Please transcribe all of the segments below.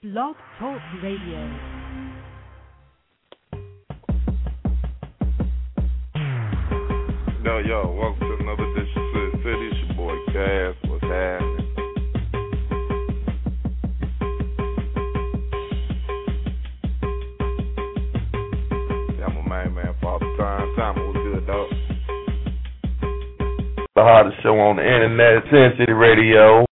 Blog Talk Radio. Yo, welcome to another edition of Sid City. It's your boy Cass. What's happening? Yeah, I'm a man, Father Time. Time was good, dog. The hottest show on the internet, Sin City Radio.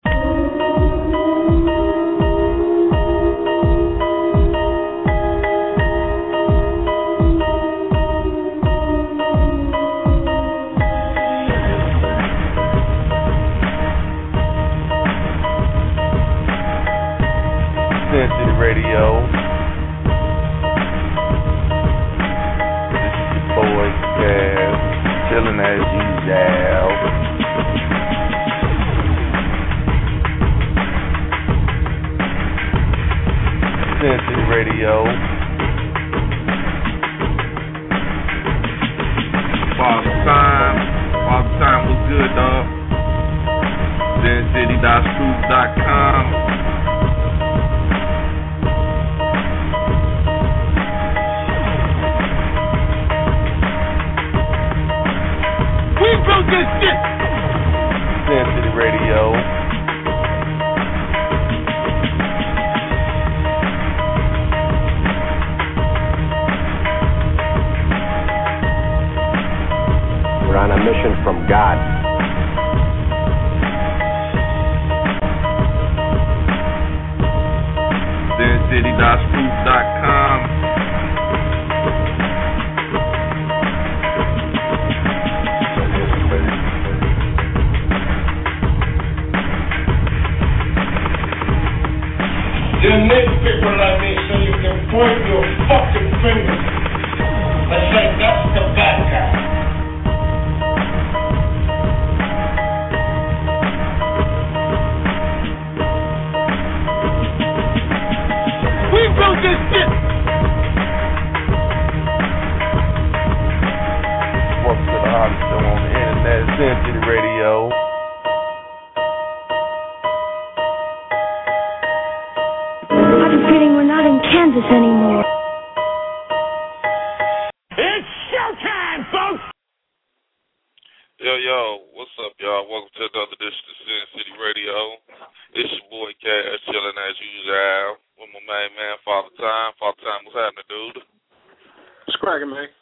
Sin City Radio. This is your boy Cass, chilling as usual. Sin City Radio. Father Time was good, dog. SinCity.Truth.com. We built this shit! Sin City Radio. We're on a mission from God. SinCity.Truth.com. You need people like me so you can point your fucking fingers and say that's the bad guy. We built this shit! Welcome to the hottest show on the internet, Sin City Radio. I have a feeling we're not in Kansas anymore. It's showtime, folks! Yo, what's up, y'all? Welcome to another edition of Sin City Radio. It's your boy Cash, chilling as usual with my main man, Father Time. Father Time, what's happening, dude? It's cracking, man.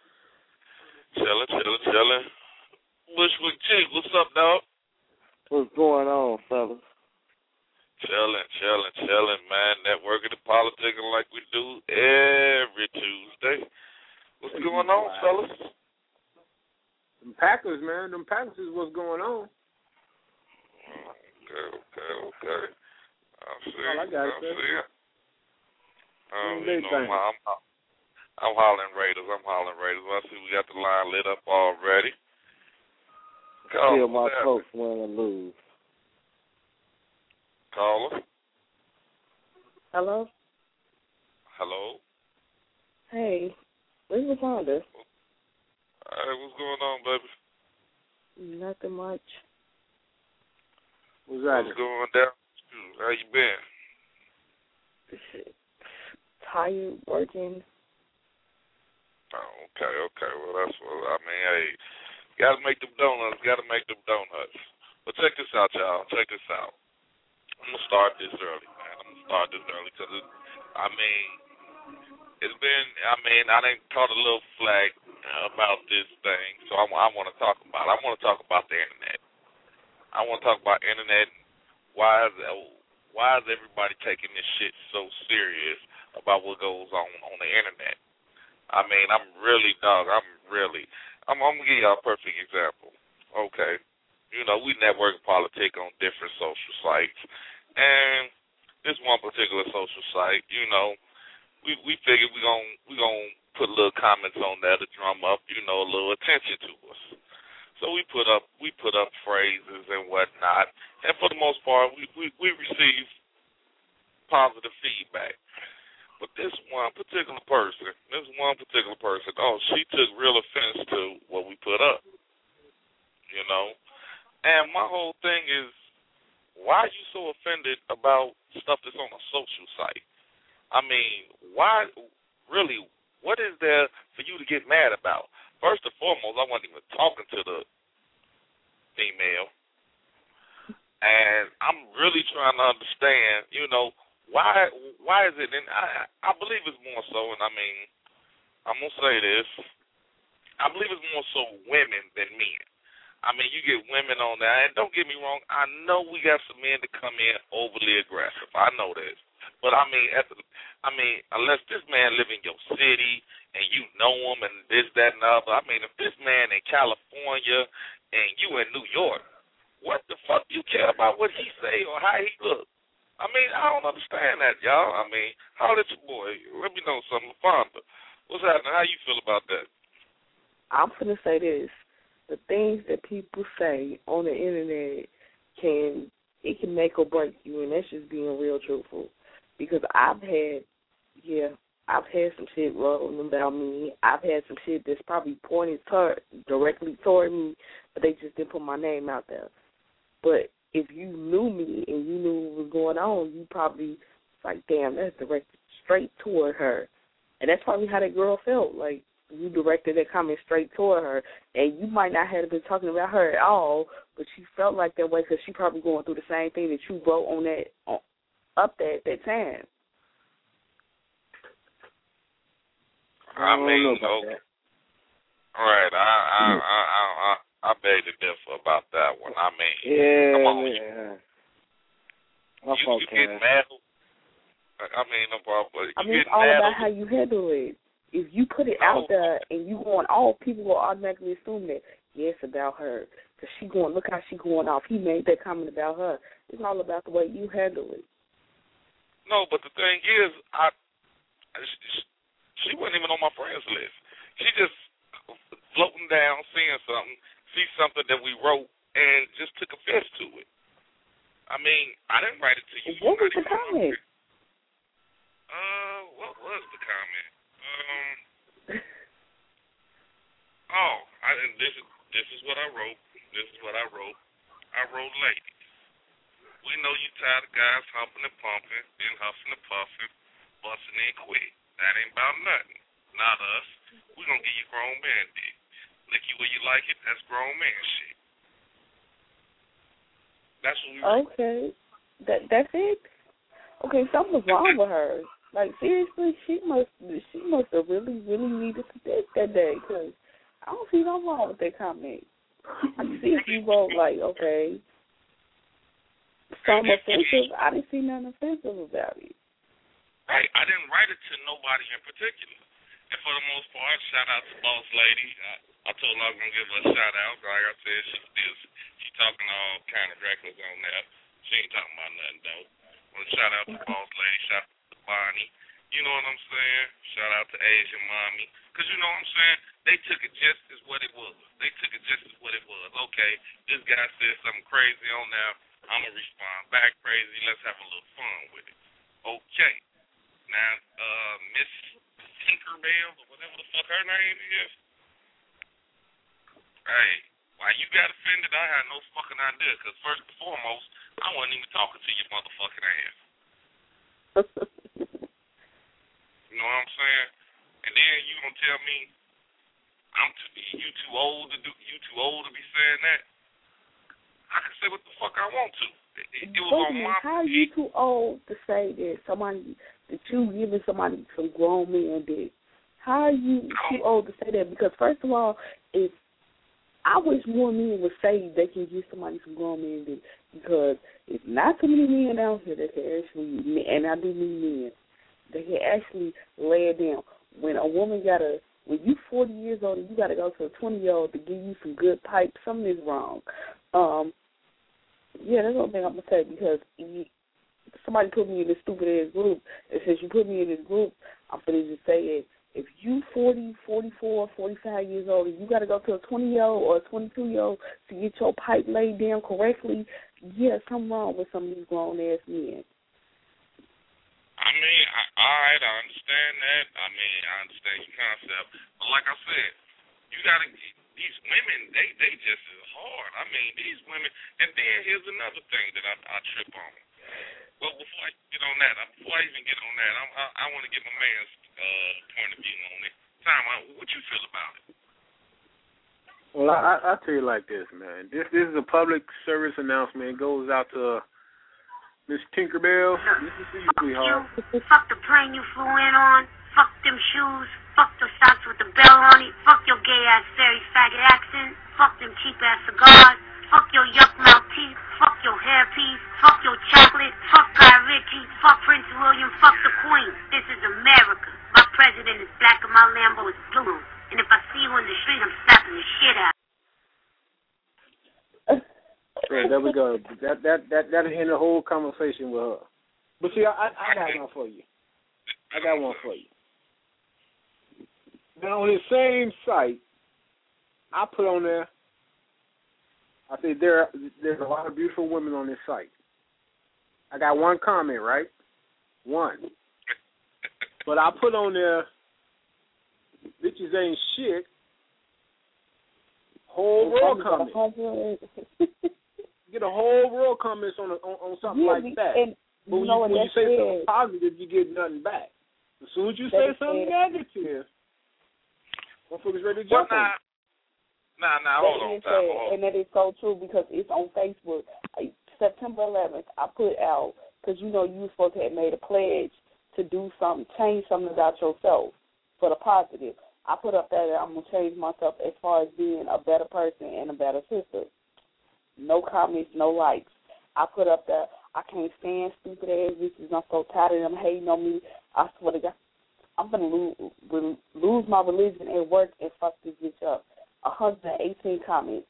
Chilling. Bushwick G, what's up, dog? What's going on, fellas? Chilling, man. Networking and politicking like we do every Tuesday. What's going on, fellas? Them Packers, man. Them Packers is what's going on. Okay. I'm All I got to say. I'm hollering Raiders. I see we got the line lit up already. Feel my folks win or lose. Caller. Hello? Hello. Hey, this is Wanda. Hey, what's going on, baby? Nothing much. What's going down? How you been? Shit. Tired, working. Oh, okay. Well, that's what I mean. Hey, gotta make them donuts. But check this out, y'all. I'm gonna start this early, man. Because it's been. I done caught a little flag about this thing, so I want to talk about it. I want to talk about the internet. I want to talk about internet. Why is everybody taking this shit so serious about what goes on the internet? I'm gonna give y'all a perfect example. Okay, we network politic on different social sites, and this one particular social site, we figured we gonna put little comments on there to drum up, a little attention to us. So we put up phrases and whatnot, and for the most part, we receive positive feedback. But this one particular person, she took real offense to what we put up, And my whole thing is, why are you so offended about stuff that's on a social site? I mean, why, really, what is there for you to get mad about? First and foremost, I wasn't even talking to the female, and I'm really trying to understand, why is it, and I believe it's more so, and I mean, I'm going to say this, I believe it's more so women than men. I mean, you get women on there, and don't get me wrong, I know we got some men that come in overly aggressive. I know this. But, I mean, unless this man live in your city and you know him and this, that, and the other, I mean, if this man in California and you in New York, what the fuck you care about what he say or how he look? I mean, I don't understand that, y'all. I mean, holler at your boy. Let me know something. Fonda, what's happening? How you feel about that? I'm finna say this. The things that people say on the internet can make or break you, and that's just being real truthful. Because I've had some shit rolling about me. I've had some shit that's probably pointed directly toward me, but they just didn't put my name out there. But if you knew me and you knew what was going on, you probably like, damn, that's directed straight toward her. And that's probably how that girl felt. Like, you directed that comment straight toward her, and you might not have been talking about her at all, but she felt like that way because she probably going through the same thing that you wrote on that up there at that time. I mean, okay. All right, I beg to differ about that one. I mean, come on, you get mad. I mean, no problem. It's all about how you handle it. If you put it out there and you going off, people will automatically assume that, yes, about her. Because she going, look how she going off. He made that comment about her. It's all about the way you handle it. No, but the thing is, she wasn't even on my friends list. She just floating down, seeing something, see something that we wrote, and just took offense to it. I mean, I didn't write it to you. What was the comment? What was the comment? This is what I wrote. I wrote, ladies, we know you tired of guys humping and pumping, then huffing and puffing, busting and quit. That ain't about nothing. Not us. We gonna give you grown man dick. Lick you where you like it. That's grown man shit. That's what we wrote. Okay. That's it? Okay, something was wrong with her. Like, seriously, she must have really, really needed some dick that day, because I don't see nothing wrong with that comment. I can see if you wrote, like, okay, some offensive. I didn't see nothing offensive about it. Right, I didn't write it to nobody in particular. And for the most part, shout out to Boss Lady. I told her I was going to give her a shout out. Like I said, she talking all kind of reckless on that. She ain't talking about nothing, though. Well, shout out to Boss Lady. Shout out to Bonnie. You know what I'm saying? Shout out to Asian Mommy. Because you know what I'm saying? They took it just as what it was. Okay, this guy said something crazy on there. I'm going to respond back crazy. Let's have a little fun with it. Okay. Now, Miss Tinkerbell, or whatever the fuck her name is. Hey, why you got offended? I had no fucking idea. Because first and foremost, I wasn't even talking to your motherfucking ass. You know what I'm saying? And then you gonna tell me you too old to be saying that? I can say what the fuck I want to. It was on my. How are you too old to say that you giving somebody some grown man dick? How are you too old to say that? Because first of all, I wish more men would say they can give somebody some grown man dick, because it's not too many men out here that can actually, and I do mean men, they can actually lay it down. When you 40 years old and you got to go to a 20-year-old to give you some good pipe, something is wrong. Yeah, that's one thing I'm going to say, because somebody put me in this stupid-ass group, and since you put me in this group, I'm going to just say it. If you 40, 44, 45 years old and you got to go to a 20-year-old or a 22-year-old to get your pipe laid down correctly, yeah, something wrong with some of these grown-ass men. I mean, I understand that. I mean, I understand your concept. But like I said, you got to, these women, they just as hard. I mean, these women. And then here's another thing that I trip on. Well, before I get on that, I want to get my man's point of view on it. Tom, what you feel about it? Well, I'll tell you like this, man. This is a public service announcement. It goes out to Miss Tinkerbell. This is for you, sweetheart. Fuck the plane you flew in on. Fuck them shoes. Fuck the socks with the bell on it. Fuck your gay-ass fairy faggot accent. Fuck them cheap-ass cigars. Fuck your yuck-mouth teeth. Fuck your hairpiece. Fuck your chocolate. Fuck Guy Ritchie. Fuck Prince William. Fuck the Queen. This is America. My president is black and my Lambo is blue. And if I see you in the street, I'm slapping the shit out. Yeah, there we go. That'll end the whole conversation with her. But see, I got one for you. Now on the same site, I put on there. I said there's a lot of beautiful women on this site. I got one comment, right? One. But I put on there, bitches ain't shit. Whole world comments. Get a whole world comments on something like that. But when you say something positive, you get nothing back. As soon as you say something negative, motherfuckers ready to jump on. Nah, hold on. And that is so true because it's on Facebook. September 11th, I put out, because you were supposed to have made a pledge to do something, change something about yourself for the positive. I put up that I'm going to change myself as far as being a better person and a better sister. No comments, no likes. I put up that I can't stand stupid ass bitches. I'm so tired of them hating on me. I swear to God, I'm going to lose my religion at work and fuck this bitch up. 118 comments.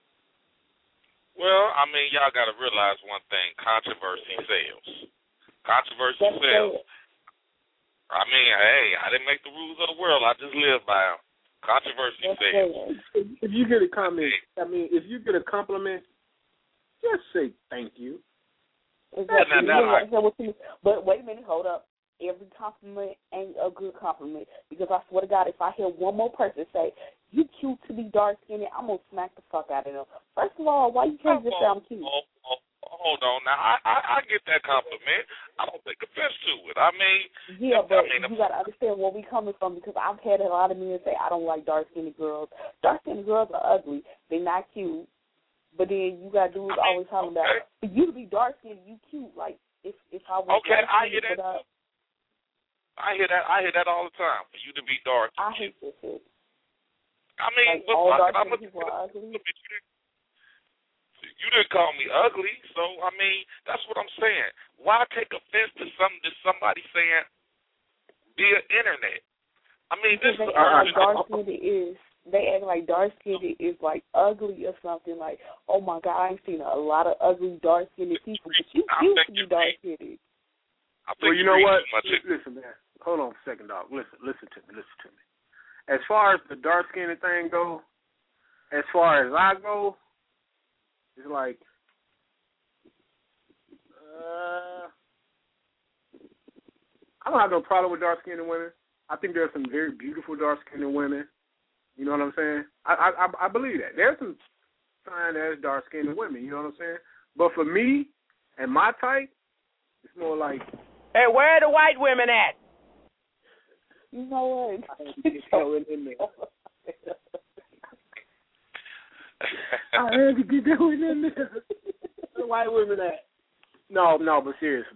Well, I mean, y'all got to realize one thing. Controversy sells. Sells. I mean, hey, I didn't make the rules of the world. I just live by them. Controversy sells. If you get a comment, if you get a compliment, just say thank you. Exactly. But wait a minute, hold up. Every compliment ain't a good compliment because I swear to God, if I hear one more person say, you cute to be dark-skinned, I'm going to smack the fuck out of them. First of all, why you can't just say I'm cute? Hold on. Now, I get that compliment. I don't take offense to it. I mean... Yeah, but you got to understand where we coming from because I've had a lot of men say, I don't like dark-skinned girls. Dark-skinned girls are ugly. They're not cute. But then you got dudes always talking about, for you to be dark-skinned, you cute. Like, if I was I hear that. I hear that all the time. For you to be dark. I hate this shit. I mean, like all dark people are ugly. You didn't call me ugly, so I mean, that's what I'm saying. Why take offense to something that somebody saying via internet? I mean, this is they act like dark-skinned is like ugly or something. Like, oh my God, I've seen a lot of ugly dark-skinned people, but you cute to be dark-skinned. Well, you know what? Listen, man. Hold on a second, dog. Listen to me. As far as the dark-skinned thing goes, as far as I go, it's like, I don't have no problem with dark-skinned women. I think there are some very beautiful dark-skinned women. You know what I'm saying? I believe that. There's some fine-ass dark-skinned women, you know what I'm saying? But for me and my type, it's more like, hey, where are the white women at? You know what? I had to get that one in there. I had to get that one in there. Where the white women at? No, but seriously.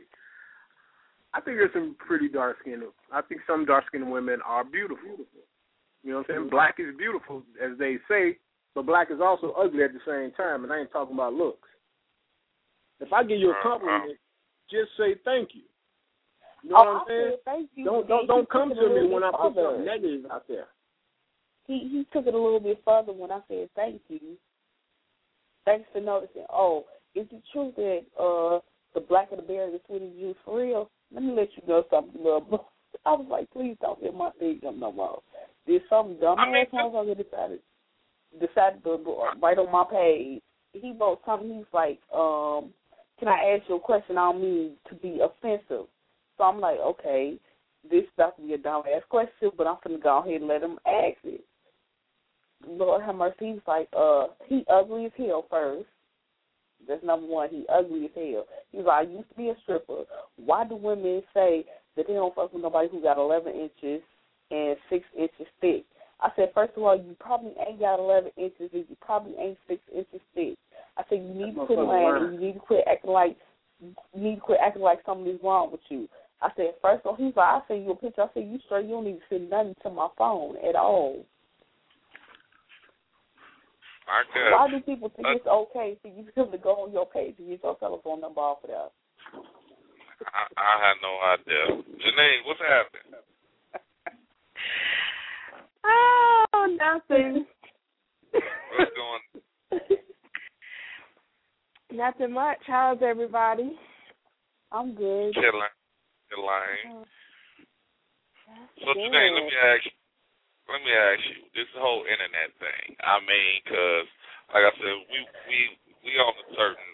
I think there's some pretty dark-skinned. I think some dark-skinned women are beautiful. You know what I'm saying? Black is beautiful, as they say, but black is also ugly at the same time, and I ain't talking about looks. If I give you a compliment, just say thank you. You know what I'm saying? Thank you. Don't come to me when I put something negative out there. He took it a little bit further when I said thank you. Thanks for noticing. Oh, is it true that the blacker the berry, the sweeter the juice for real? Let me let you know something, little bro. I was like, please don't hit my thing up no more. There's some dumb motherfucker decided to write on my page. He wrote something. He's like, can I ask you a question? I don't mean to be offensive. So I'm like, okay, this is about to be a dumb-ass question, but I'm going to go ahead and let him ask it. Lord have mercy, he was like, he ugly as hell first. That's number one. He ugly as hell. He was like, I used to be a stripper. Why do women say that they don't fuck with nobody who got 11 inches and 6 inches thick? I said, first of all, you probably ain't got 11 inches and you probably ain't 6 inches thick. I said, you need to quit lying and you need to quit acting like something's wrong with you. I said, first of all, he's like, I send you a picture. I said, you sure you don't need to send nothing to my phone at all. Why do people think it's okay for you to go on your page and get your telephone number off of there? I had no idea. Janine, what's happening? Oh, nothing. What's going on? Nothing much. How's everybody? I'm good. Chilling. So Janine, let me ask you this whole internet thing. I mean, because like I said, we on a certain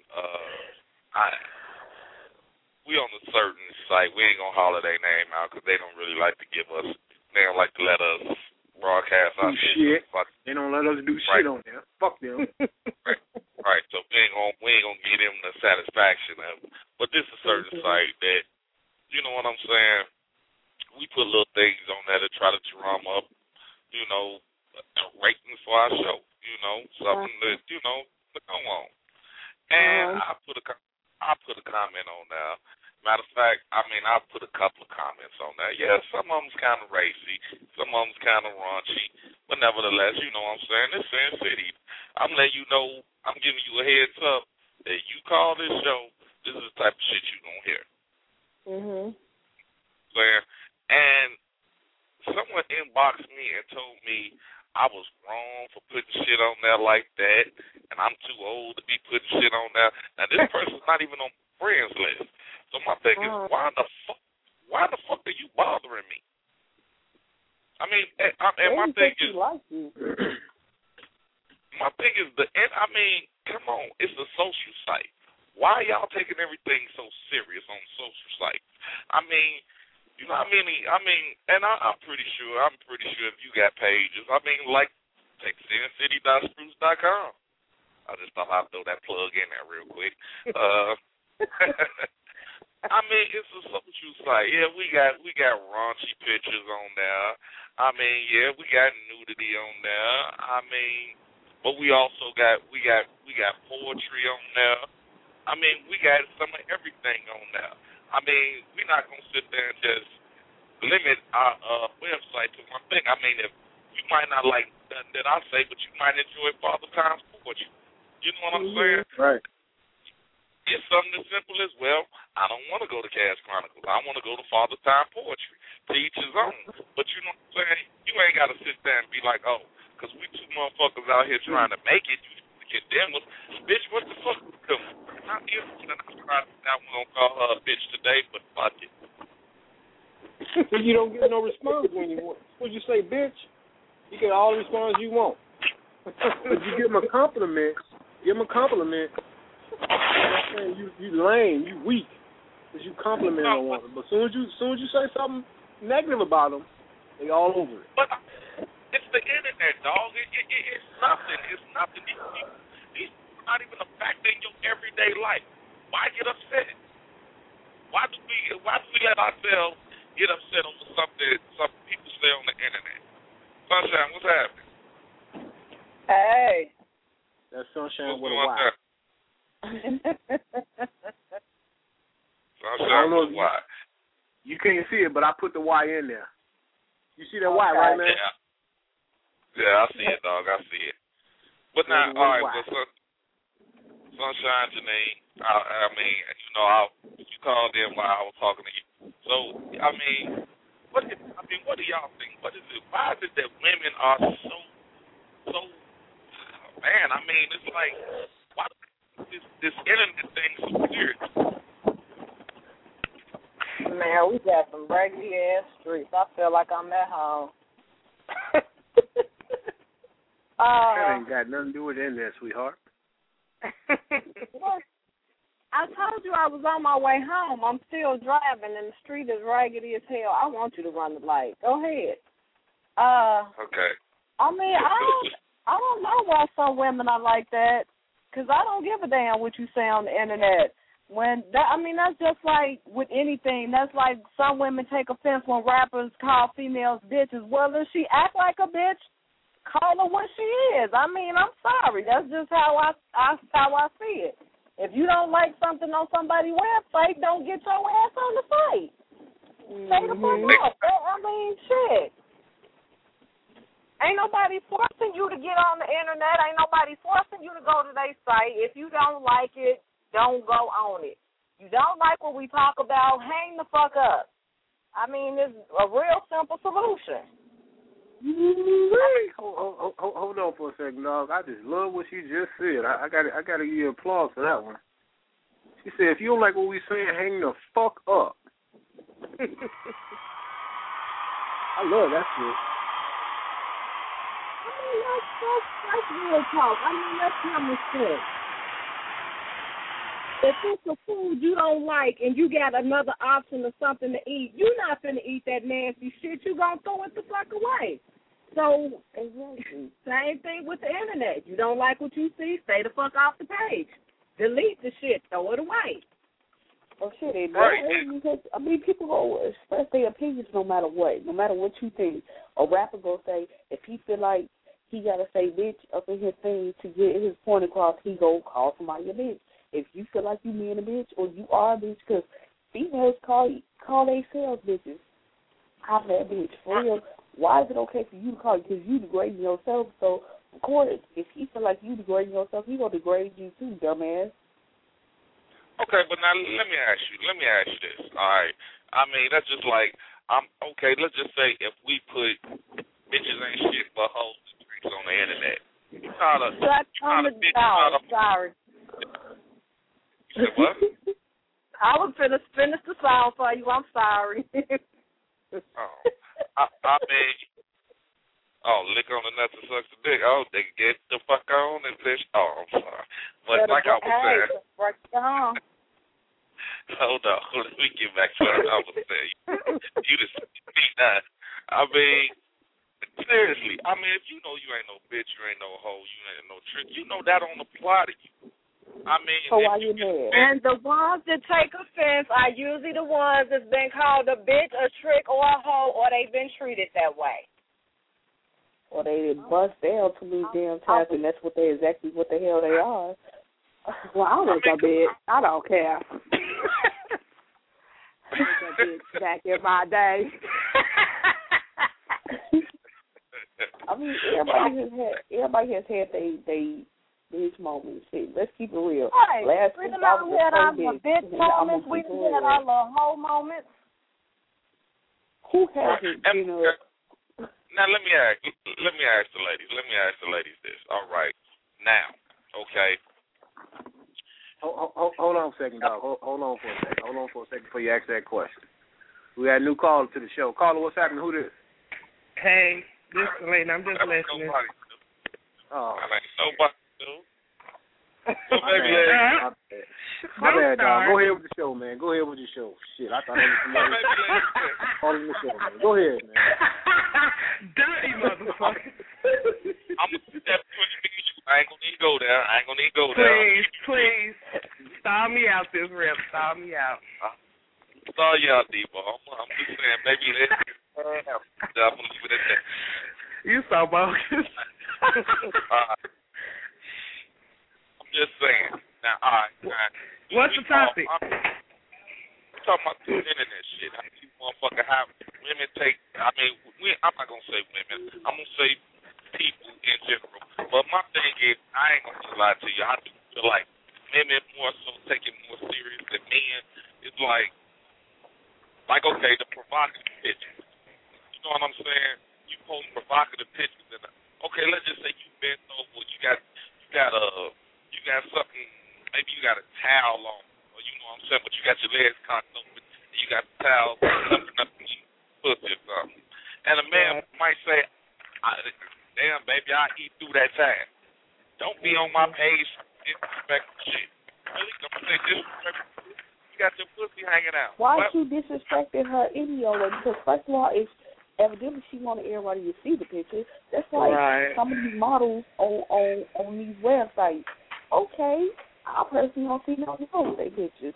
we on a certain site. We ain't gonna holler their name out because they don't really like to give us. They don't like to let us broadcast our shit. They don't let us do shit on there. Fuck them. Right. So we ain't gonna give them the satisfaction of it. But this is a certain site that, you know what I'm saying. We put little things on there to try to drum up, you know, ratings for our show, you know, something that, you know, to go on. And I put a comment on there. Matter of fact, I put a couple of comments on there. Yeah, some of them's kind of racy, some of them's kind of raunchy, but nevertheless, you know what I'm saying, it's Sin City. I'm letting you know, I'm giving you a heads up that you call this show, this is the type of shit you're going to hear. And someone inboxed me and told me I was wrong for putting shit on there like that, and I'm too old to be putting shit on there. Now, this person's not even on my friends list. So my thing is, why the fuck are you bothering me? I mean, and my thing is, come on, it's a social site. Why are y'all taking everything so serious on social sites? I mean, you know what I mean? And I'm pretty sure if you got pages, like, take sincity.spruce.com. I just thought I'd throw that plug in there real quick. It's a social site. Yeah, we got raunchy pictures on there. Yeah, we got nudity on there. But we also got poetry on there. We got some of everything on there. We're not gonna sit there and just limit our website to one thing. If you might not like that I say, but you might enjoy Father Time's poetry. You know what I'm saying? Right. It's something as simple as, well, I don't want to go to Cash Chronicles. I want to go to Father Time Poetry. To each his own. But you know what I'm saying? You ain't got to sit there and be like, oh, because we two motherfuckers out here trying to make it, you condemn us. Bitch, what the fuck? I'm going to call her a bitch today, but fuck it. You don't get no response when you want. What you say, bitch? You get all the response you want. But you give them a compliment. You lame, you weak, because you compliment a woman. But soon as you say something negative about them, they all over it. But it's the internet, dog. It's nothing. It's nothing. These not even a factor in your everyday life. Why get upset? Why do we let ourselves get upset over something some people say on the internet? Sunshine, what's happening? Hey. That's Sunshine with a Y. Sunshine with a Y. You can't see it, but I put the Y in there. You see that Y right now? Yeah, I see it, dog. I see it. But now, all right, well, Sunshine, Janine, you called in while I was talking to you. So, what do y'all think? What is it? Why is it that women are so, man, it's like, why is this internet thing so weird? Man, we got some raggedy ass streets. I feel like I'm at home. That ain't got nothing to do with internet, sweetheart. I told you I was on my way home. I'm still driving, and the street is raggedy as hell. I want you to run the light. Go ahead. Okay. I I don't know why some women are like that, because I don't give a damn what you say on the internet. That's just like with anything. That's like some women take offense when rappers call females bitches. Well, if she act like a bitch, call her what she is. I mean, I'm sorry. That's just how I see it. If you don't like something on somebody's website, don't get your ass on the site. Stay the fuck up. I mean, shit. Ain't nobody forcing you to get on the internet. Ain't nobody forcing you to go to their site. If you don't like it, don't go on it. You don't like what we talk about, hang the fuck up. I mean, it's a real simple solution. Hold on for a second, dog. I just love what she just said. I got to give you applause for that one. She said, if you don't like what we saying, hang the fuck up. I love that shit. I mean, that's real talk. I mean, that's common sense. If it's a food you don't like and you got another option of something to eat, you're not finna eat that nasty shit. You gonna throw it the fuck away. So, same thing with the internet. You don't like what you see, stay the fuck off the page. Delete the shit, throw it away. Oh, shit, it does. Because, I mean, people go express their opinions no matter what you think. A rapper go say, if he feel like he got to say bitch up in his thing to get his point across, he go call somebody a bitch. If you feel like you being a bitch or you are a bitch, because females call themselves bitches. I'm that bitch. For real, why is it okay for you to call? Because you degrading yourself. So, of course, if he feel like you degrading yourself, he going to degrade you too, dumbass. Okay, but now let me ask you this. All right. I mean, that's just like, okay, let's just say if we put bitches ain't shit but hoes and freaks on the internet. Sorry. You said what? I was finna finish the song for you. I'm sorry. I mean, lick on the nuts and suck the dick. Oh, they get the fuck on and fish. Oh, I'm sorry. But like I was saying. Hold on. Let me get back to what I was saying. You just beat that. I mean, seriously. I mean, if you know you ain't no bitch, you ain't no hoe, you ain't no trick, you know that don't apply to you. I mean, so why you mad? And the ones that take offense are usually the ones that's been called a bitch, a trick, or a hoe, or they've been treated that way. Or they bust down too many damn times, and that's exactly what the hell they are. Well, I was a bitch. I don't care. I was a bitch back in my day. I mean, everybody has had they bitch moments. Shit, let's keep it real. Right. Last we week done had our bitch moments. We done had our little hoe moments. Who hasn't, you know? Now let me ask the ladies this. All right. Now, okay. Hold on a second, dog. Hold on for a second before you ask that question. We got a new caller to the show. Caller, what's happening? Who this? Hey, this is Lane. I'm just listening. Oh. I ain't nobody do. So maybe my bad, dog. Go ahead with the show, man. Go ahead with your show. Shit, I thought it was somebody calling the show, man. Go ahead, man. Dirty motherfucker. I'm going to do that between me and you. I ain't going to need to go there. Please. Stall me out this rep. Stall me out. Stall you out, Debo. I'm just saying, maybe I'm going to leave it at that. You so bogus. I'm just saying. Now, all right. What's the topic? I'm talking about this internet shit. How these motherfuckers have women take, I'm not going to say women. I'm going to say people in general. But my thing is, I ain't going to lie to you. I do feel like women more so take it more serious than men. It's like, okay, the provocative pictures. You know what I'm saying? You post provocative pictures, and okay, let's just say you bent over, you got something, maybe you got a towel on, or you know what I'm saying, but you got your legs cocked open, and you got the towel something up in your pussy or something. And a man might say, damn, baby, I'll eat through that time. Don't be on my page disrespectful shit. Really? Don't say disrespectful. You got your pussy hanging out. Why are you disrespecting her any way? Because first of all, evidently she wanted everybody to see the picture. That's like some of these models on these websites. Okay, I personally don't see no with their pictures.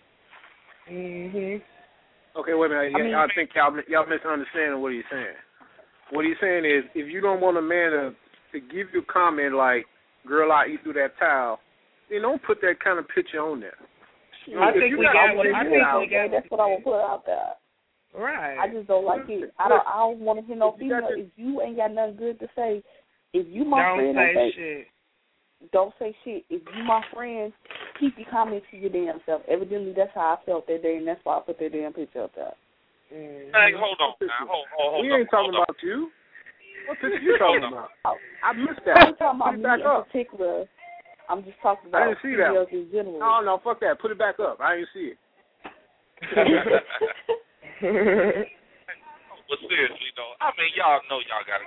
Okay, wait a minute. I think y'all misunderstanding what he's saying. What he's saying is, if you don't want a man to give you a comment like, "Girl, I eat through that towel," then don't put that kind of picture on there. I think that's what I would put out there. Right. I just don't like it. I don't want to hear no female. If you ain't got nothing good to say, if you my friend, don't say shit. If you my friend, keep your comments to your damn self. Evidently, that's how I felt that day, and that's why I put that damn picture up there. Hey, hold on now. Hold we ain't talking about you. What picture you talking about? I missed that. I'm talking about me in particular. I'm just talking about I didn't see that. in general. No, fuck that. Put it back up. I didn't see it. But seriously though, I mean, y'all know y'all got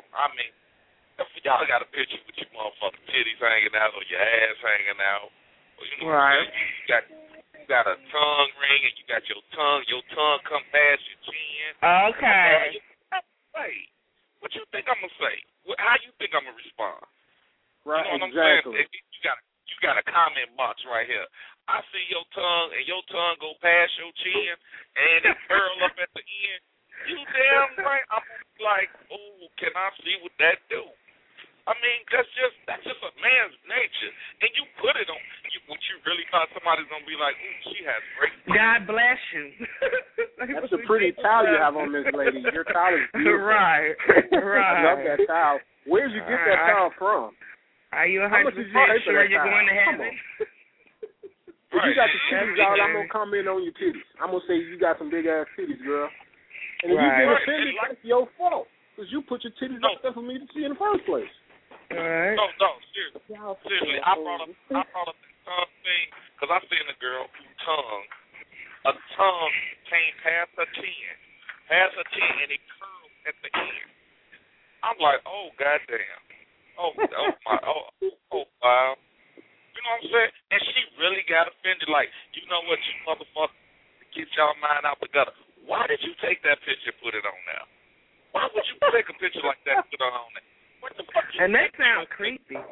a picture with your motherfucking titties hanging out or your ass hanging out, or, you know, you got a tongue ring and you got your tongue come past your chin. Okay. Wait, what you think I'm gonna say? How you think I'm gonna respond? Right, you know what exactly. I'm saying? You got a comment box right here. I see your tongue and your tongue go past your chin and it curl up at the end. You damn right. I'm like, oh, can I see what that do? I mean, that's just a man's nature, and you put it on. What you really thought somebody's gonna be like, ooh, she has great. God bless you. That's a pretty towel you have on, Miss Lady. Your towel is beautiful. Right. I love that towel. Where'd you get that towel from? Are you 100% sure you're going to heaven? If you got the titties out, I'm gonna comment on your titties. I'm gonna say you got some big ass titties, girl. And if you get offended, that's your fault, because you put your titties up there for me to see in the first place. All right. No, seriously. I brought up the tongue thing because I seen a girl whose a tongue came past her chin, and it curled at the end. I'm like, oh goddamn, wow. You know what I'm saying? And she really got offended. Like, you know what, you motherfucker, get y'all mind out the gutter. Why did you take that picture and put it on there? Why would you take a picture like that and put it on there? What the fuck? And that sounds creepy. I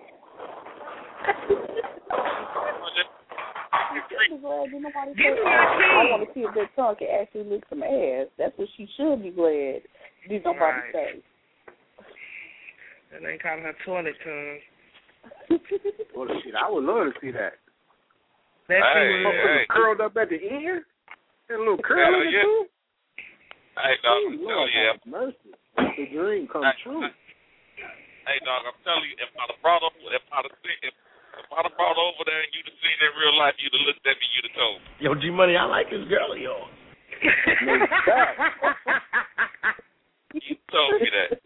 want to see if that tongue can actually lick some ass. That's what she should be glad. Did nobody say? And they call her toilet tongue. Well, shit, I would love to see that. Hey. Curled up at the ear? And a little curl in it too? Hey, dog, I'm telling you. Mercy. The dream comes true. Hey, dog, I'm telling you, if I'd have brought over there and you'd have seen it in real life, you'd have looked at me, you'd have told me. Yo, G-Money, I like this girl of yours. You told me that.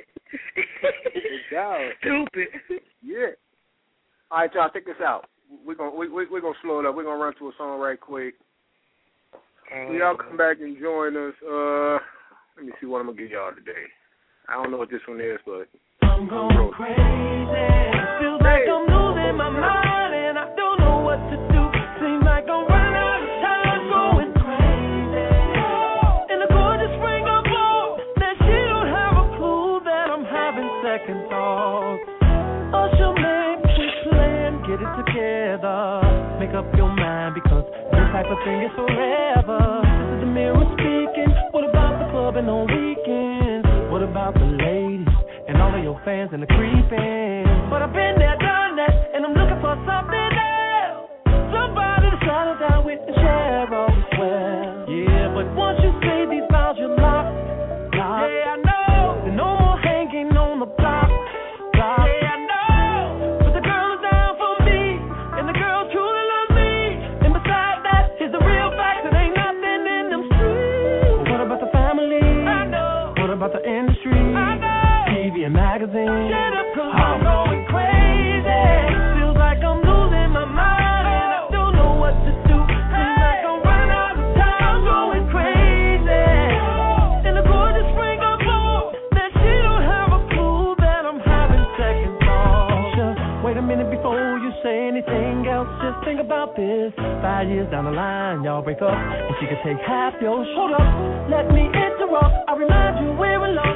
Stupid. Yeah. All right, y'all, check this out. We're gonna slow it up. We're gonna run to a song right quick. Y'all come back and join us. Let me see what I'm gonna give y'all today. I don't know what this one is, but I'm going crazy. Feels like I'm losing my mind and I don't know what to do. Seems like I'm running out of time, going crazy. And the gorgeous spring of fall, that she don't have a clue that I'm having second thoughts. Usher, man, quit playing, get it together. Make up your mind because this type of thing is forever. This is the mirror speaking. What about the club and on weekends? What about the ladies and all of your fans and the creeping? But I've been there, done that, and I'm looking for something else. Somebody to settle down with and share all as well. Yeah, but once you say these vows, you're locked. Yeah, I know. There's no more hanging on the block. Yeah, I know. But the girl is down for me, and the girl truly loves me. And besides that, here's the real fact, there ain't nothing in them streets. What about the family? I know. What about the industry? I know. TV and magazines. Shut up, 'cause I'm going crazy. Feels like I'm losing my mind, and I don't know what to do. Seems like I'm running out of time. I'm going crazy. And the gorgeous spring of fall, that she don't have a clue that I'm having second thoughts. Just wait a minute before you say anything else. Just think about this. 5 years down the line, y'all break up, and she could take half your. Hold up, let me interrupt. I remind you we're alone.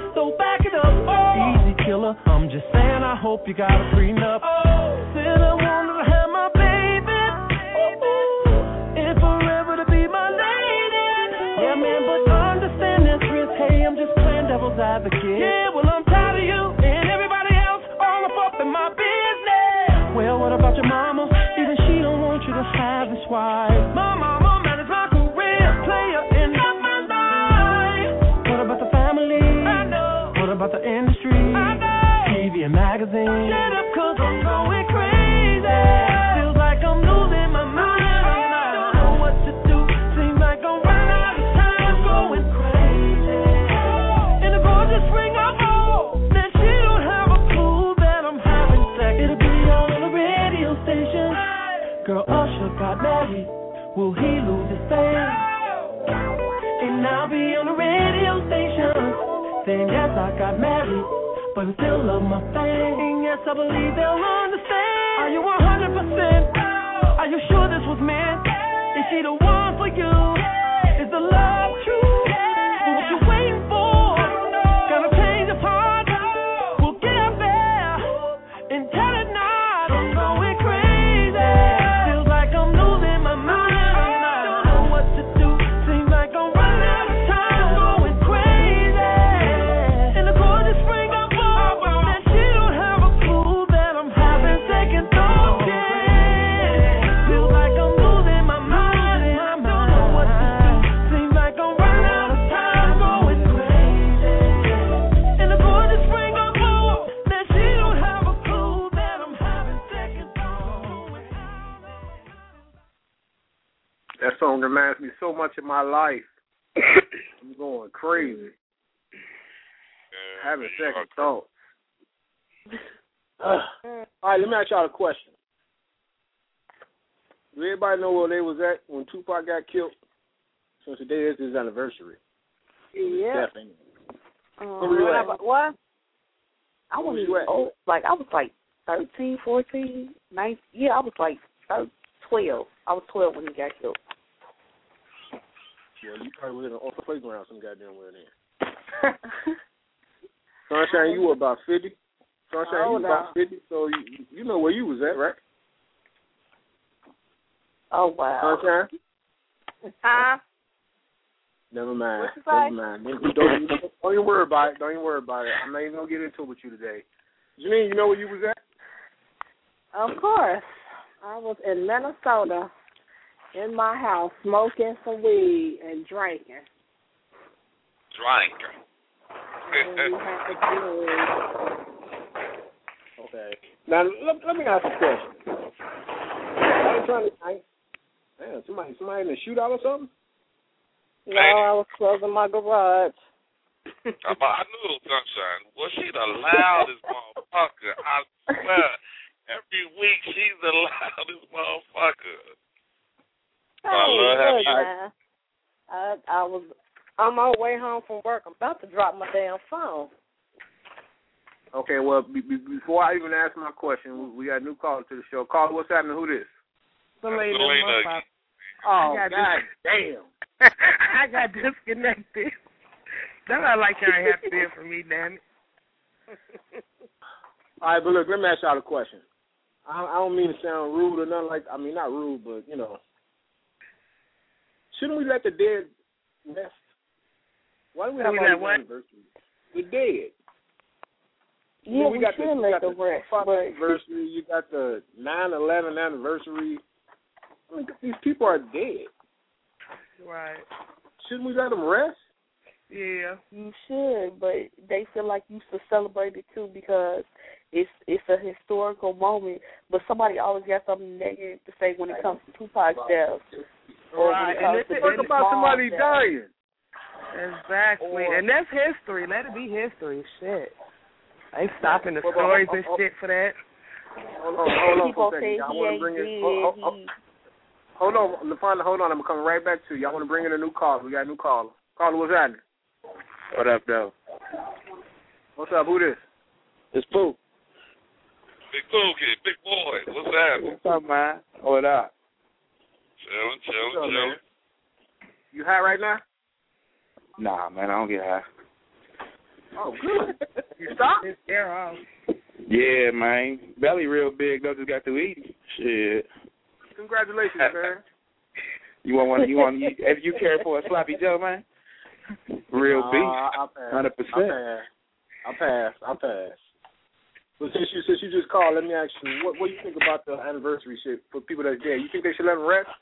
hope you got a prenup. Said I wanted to have my baby, and forever to be my lady. Yeah, man, but understand this risk. Hey, I'm just playing devil's advocate. Yeah, well, I'm tired of you and everybody else all up in my business. Well, what about your mama? Even she don't want you to have this wife. My mama managed my career, player in my life. What about the family? I know. What about the industry? I know. TV and magazines. Shut up, 'cause I'm going crazy. Feels like I'm losing my mind. I don't know what to do. Seems like I'm running out of time. Going crazy. In the gorgeous spring of fall, then she don't have a clue that I'm having sex. It'll be all on the radio station. Girl, Usher got married. Will he lose his fame? And I'll be on the radio station saying, yes, I got married, but I still love my thing. And yes, I believe they'll understand. Are you 100%? Are you sure this was meant? Is she the one for you? Is the love true? What you waiting for? Gotta change of heart. We'll get there and tell it not. I'm going crazy. Feels like I'm losing my mind. I don't know what to do. Seems like I'm running out of time. I'm going crazy. In the gorgeous spring of fall, that she don't have a clue that I'm having second thoughts. Feels like I'm losing my mind. I don't know what to do. Seems like I'm running out of time. I'm going crazy. In the gorgeous spring of fall, that she don't have a clue that I'm having second thoughts. That song reminds me so much of my life. I'm going crazy. Having second thoughts. All right, let me ask y'all a question. Do everybody know where they was at when Tupac got killed? So today is his anniversary. Yeah. Definitely. Where were you at? What? I Where was you at? old, I was like 13, 14, 19. Yeah, I was like 12. I was 12 when he got killed. Yeah, you probably was off the playground some goddamn way then. Sunshine, you were about 50. Sunshine, you were about 50, so you know where you was at, right? Oh, wow. Sunshine? Huh? Never mind. What you Never say? mind. Don't even worry about it. Don't even worry about it. I'm not even going to get into it with you today. Janine, you know where you was at? Of course. I was in Minnesota in my house smoking some weed and drinking. Okay. Now, let me ask a question. I ain't trying to... Damn, somebody in a shootout or something? No, I was closing my garage. I knew it was Sunshine. Well, she the loudest motherfucker. I swear. Every week she's the loudest motherfucker. Hey, I was on my way home from work. I'm about to drop my damn phone. Okay, well, before I even ask my question, we got a new caller to the show. Caller, what's happening? Who this? Selena. Oh, God damn. I got disconnected. That's not like y'all have to do for me, damn it. All right, but look, let me ask y'all a question. I don't mean to sound rude or nothing like, I mean, not rude, but, you know. Shouldn't we let the dead rest? Why do we have all these anniversaries? The dead. Yeah, we should let them rest. Anniversary, you got the 9/11 anniversary. I mean, these people are dead. Right. Shouldn't we let them rest? Yeah. You should, but they feel like you should celebrate it too because it's a historical moment. But somebody always got something negative to say when it comes to Tupac's death. Right. And talk about somebody dying. Exactly. And that's history. Let it be history. Shit. Ain't stopping the stories and shit for that. Hold on for a second. I want to bring in. Hold on, LaFonda, hold on. I'm coming right back to you. I want to bring in a new caller. We got a new caller. Caller, what's happening? What up, though? What's up? Who this? It's Pooh. Big Pookie, big boy. What's happening? What's up, man? What up? Chilling. You high right now? Nah, man, I don't get high. Oh, good. You stop? It's air off. Yeah, man. Belly real big though. Just got through eating. Shit. Congratulations, man. You if you care for a sloppy Joe, man? Real beef. 100%. I'll pass. But since you just called, let me ask you, what do you think about the anniversary shit for people that's dead? You think they should let them rest?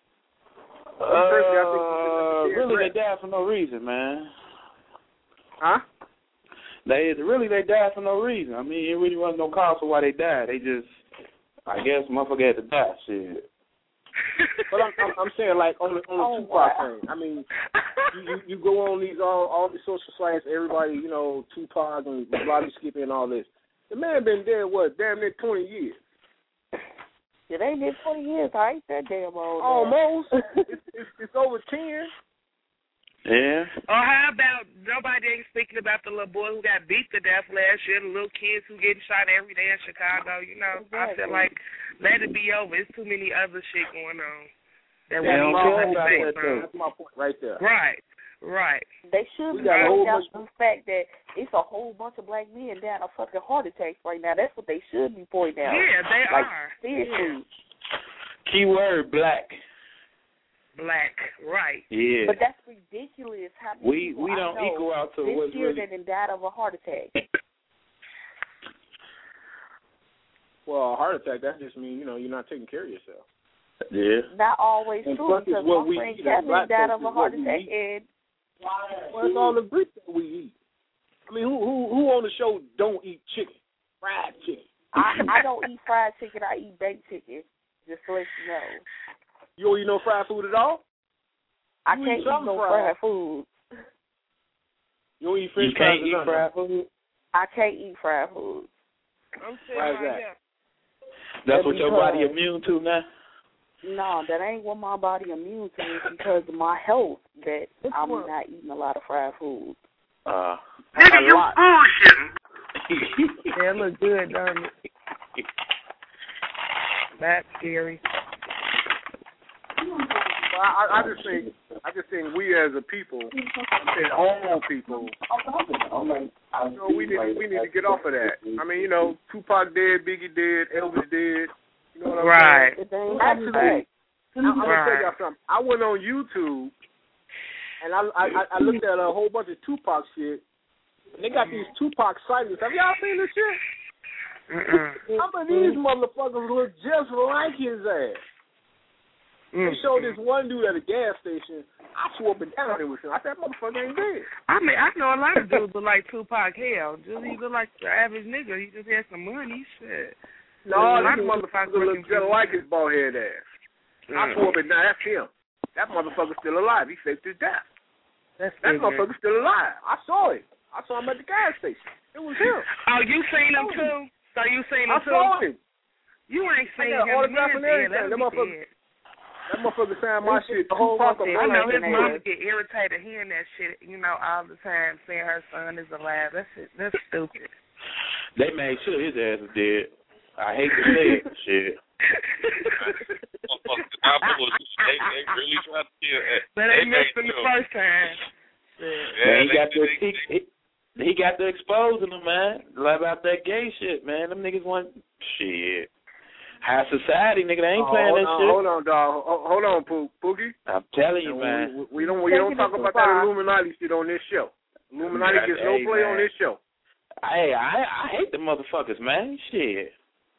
Really, they died for no reason, man. Huh? They died for no reason. I mean, it really wasn't no cause for why they died. They just, I guess, motherfucker had to die. Shit. But I'm saying, like, on the Tupac thing. I mean, you go on these all the social sites, everybody, you know, Tupac and Bobby Skippy and all this. The man been dead, what, damn near 20 years. It ain't been 20 years. I ain't that damn old. Almost. it's over 10. Yeah. Or how about nobody ain't speaking about the little boy who got beat to death last year, the little kids who getting shot every day in Chicago, you know. Exactly. I feel like let it be over. It's too many other shit going on. That's my point right there. Right. They should be bringing out the fact that it's a whole bunch of black men down a fucking heart attack right now. That's what they should be pointing out. Yeah, they are. Seriously. Yeah. Keyword black. Black, right. Yeah. But that's ridiculous. How we don't equal out to what's this year really... that died of a heart attack. Well, a heart attack, that just means, you know, you're not taking care of yourself. Yeah. Not always true, because my friend Kevin died of a heart attack. Well, it's all the grits that we eat. I mean, who on the show don't eat chicken? Fried chicken. I don't eat fried chicken. I eat baked chicken, just to let you know. You don't eat no fried food at all? I can't eat no fried food. You don't eat fish? You can't eat fried food? I can't eat fried food. Why is that? That's what your body immune to now? No, that ain't what my body immune to. It's because of my health that I'm not eating a lot of fried food. Nigga, you bullshitting. Yeah, it look good, don't it? That's scary. Well, I just think we as a people, all people, you know, we need to get off of that. I mean, you know, Tupac dead, Biggie dead, Elvis dead. You know what I'm saying? Actually, I'm gonna tell y'all something. I went on YouTube and I looked at a whole bunch of Tupac shit, and they got these Tupac sightings. Have y'all seen this shit? Some of these motherfuckers look just like his ass. They showed this one dude at a gas station. I swore up and down it was him. I said, that motherfucker ain't dead. I mean, I know a lot of dudes look like Tupac. Hell, he look like the average nigga. He just had some money. Shit. No, this motherfucker looks just like his bald head ass. I swore up and down. That's him. That motherfucker's still alive. He faked his death. That motherfucker's still alive. I saw it. I saw him at the gas station. It was him. Oh, you seen him too? So you seen him too? I saw him. You ain't seen him. Autograph and everything. That motherfucker saying my shit. I know his mama get irritated hearing that shit, you know, all the time, saying her son is alive. That's stupid. They made sure his ass was dead. I hate to say it. Shit. They really tried to kill it. But they missed him the first time. Man, he got to exposing them, man. Like about that gay shit, man. Them niggas want shit. High society, nigga. They ain't playing that shit. Hold on, dog. Hold on, Pookie. I'm telling you, man. We don't talk about that Illuminati shit on this show. Illuminati gets no play on this show. Hey, I hate the motherfuckers, man. Shit.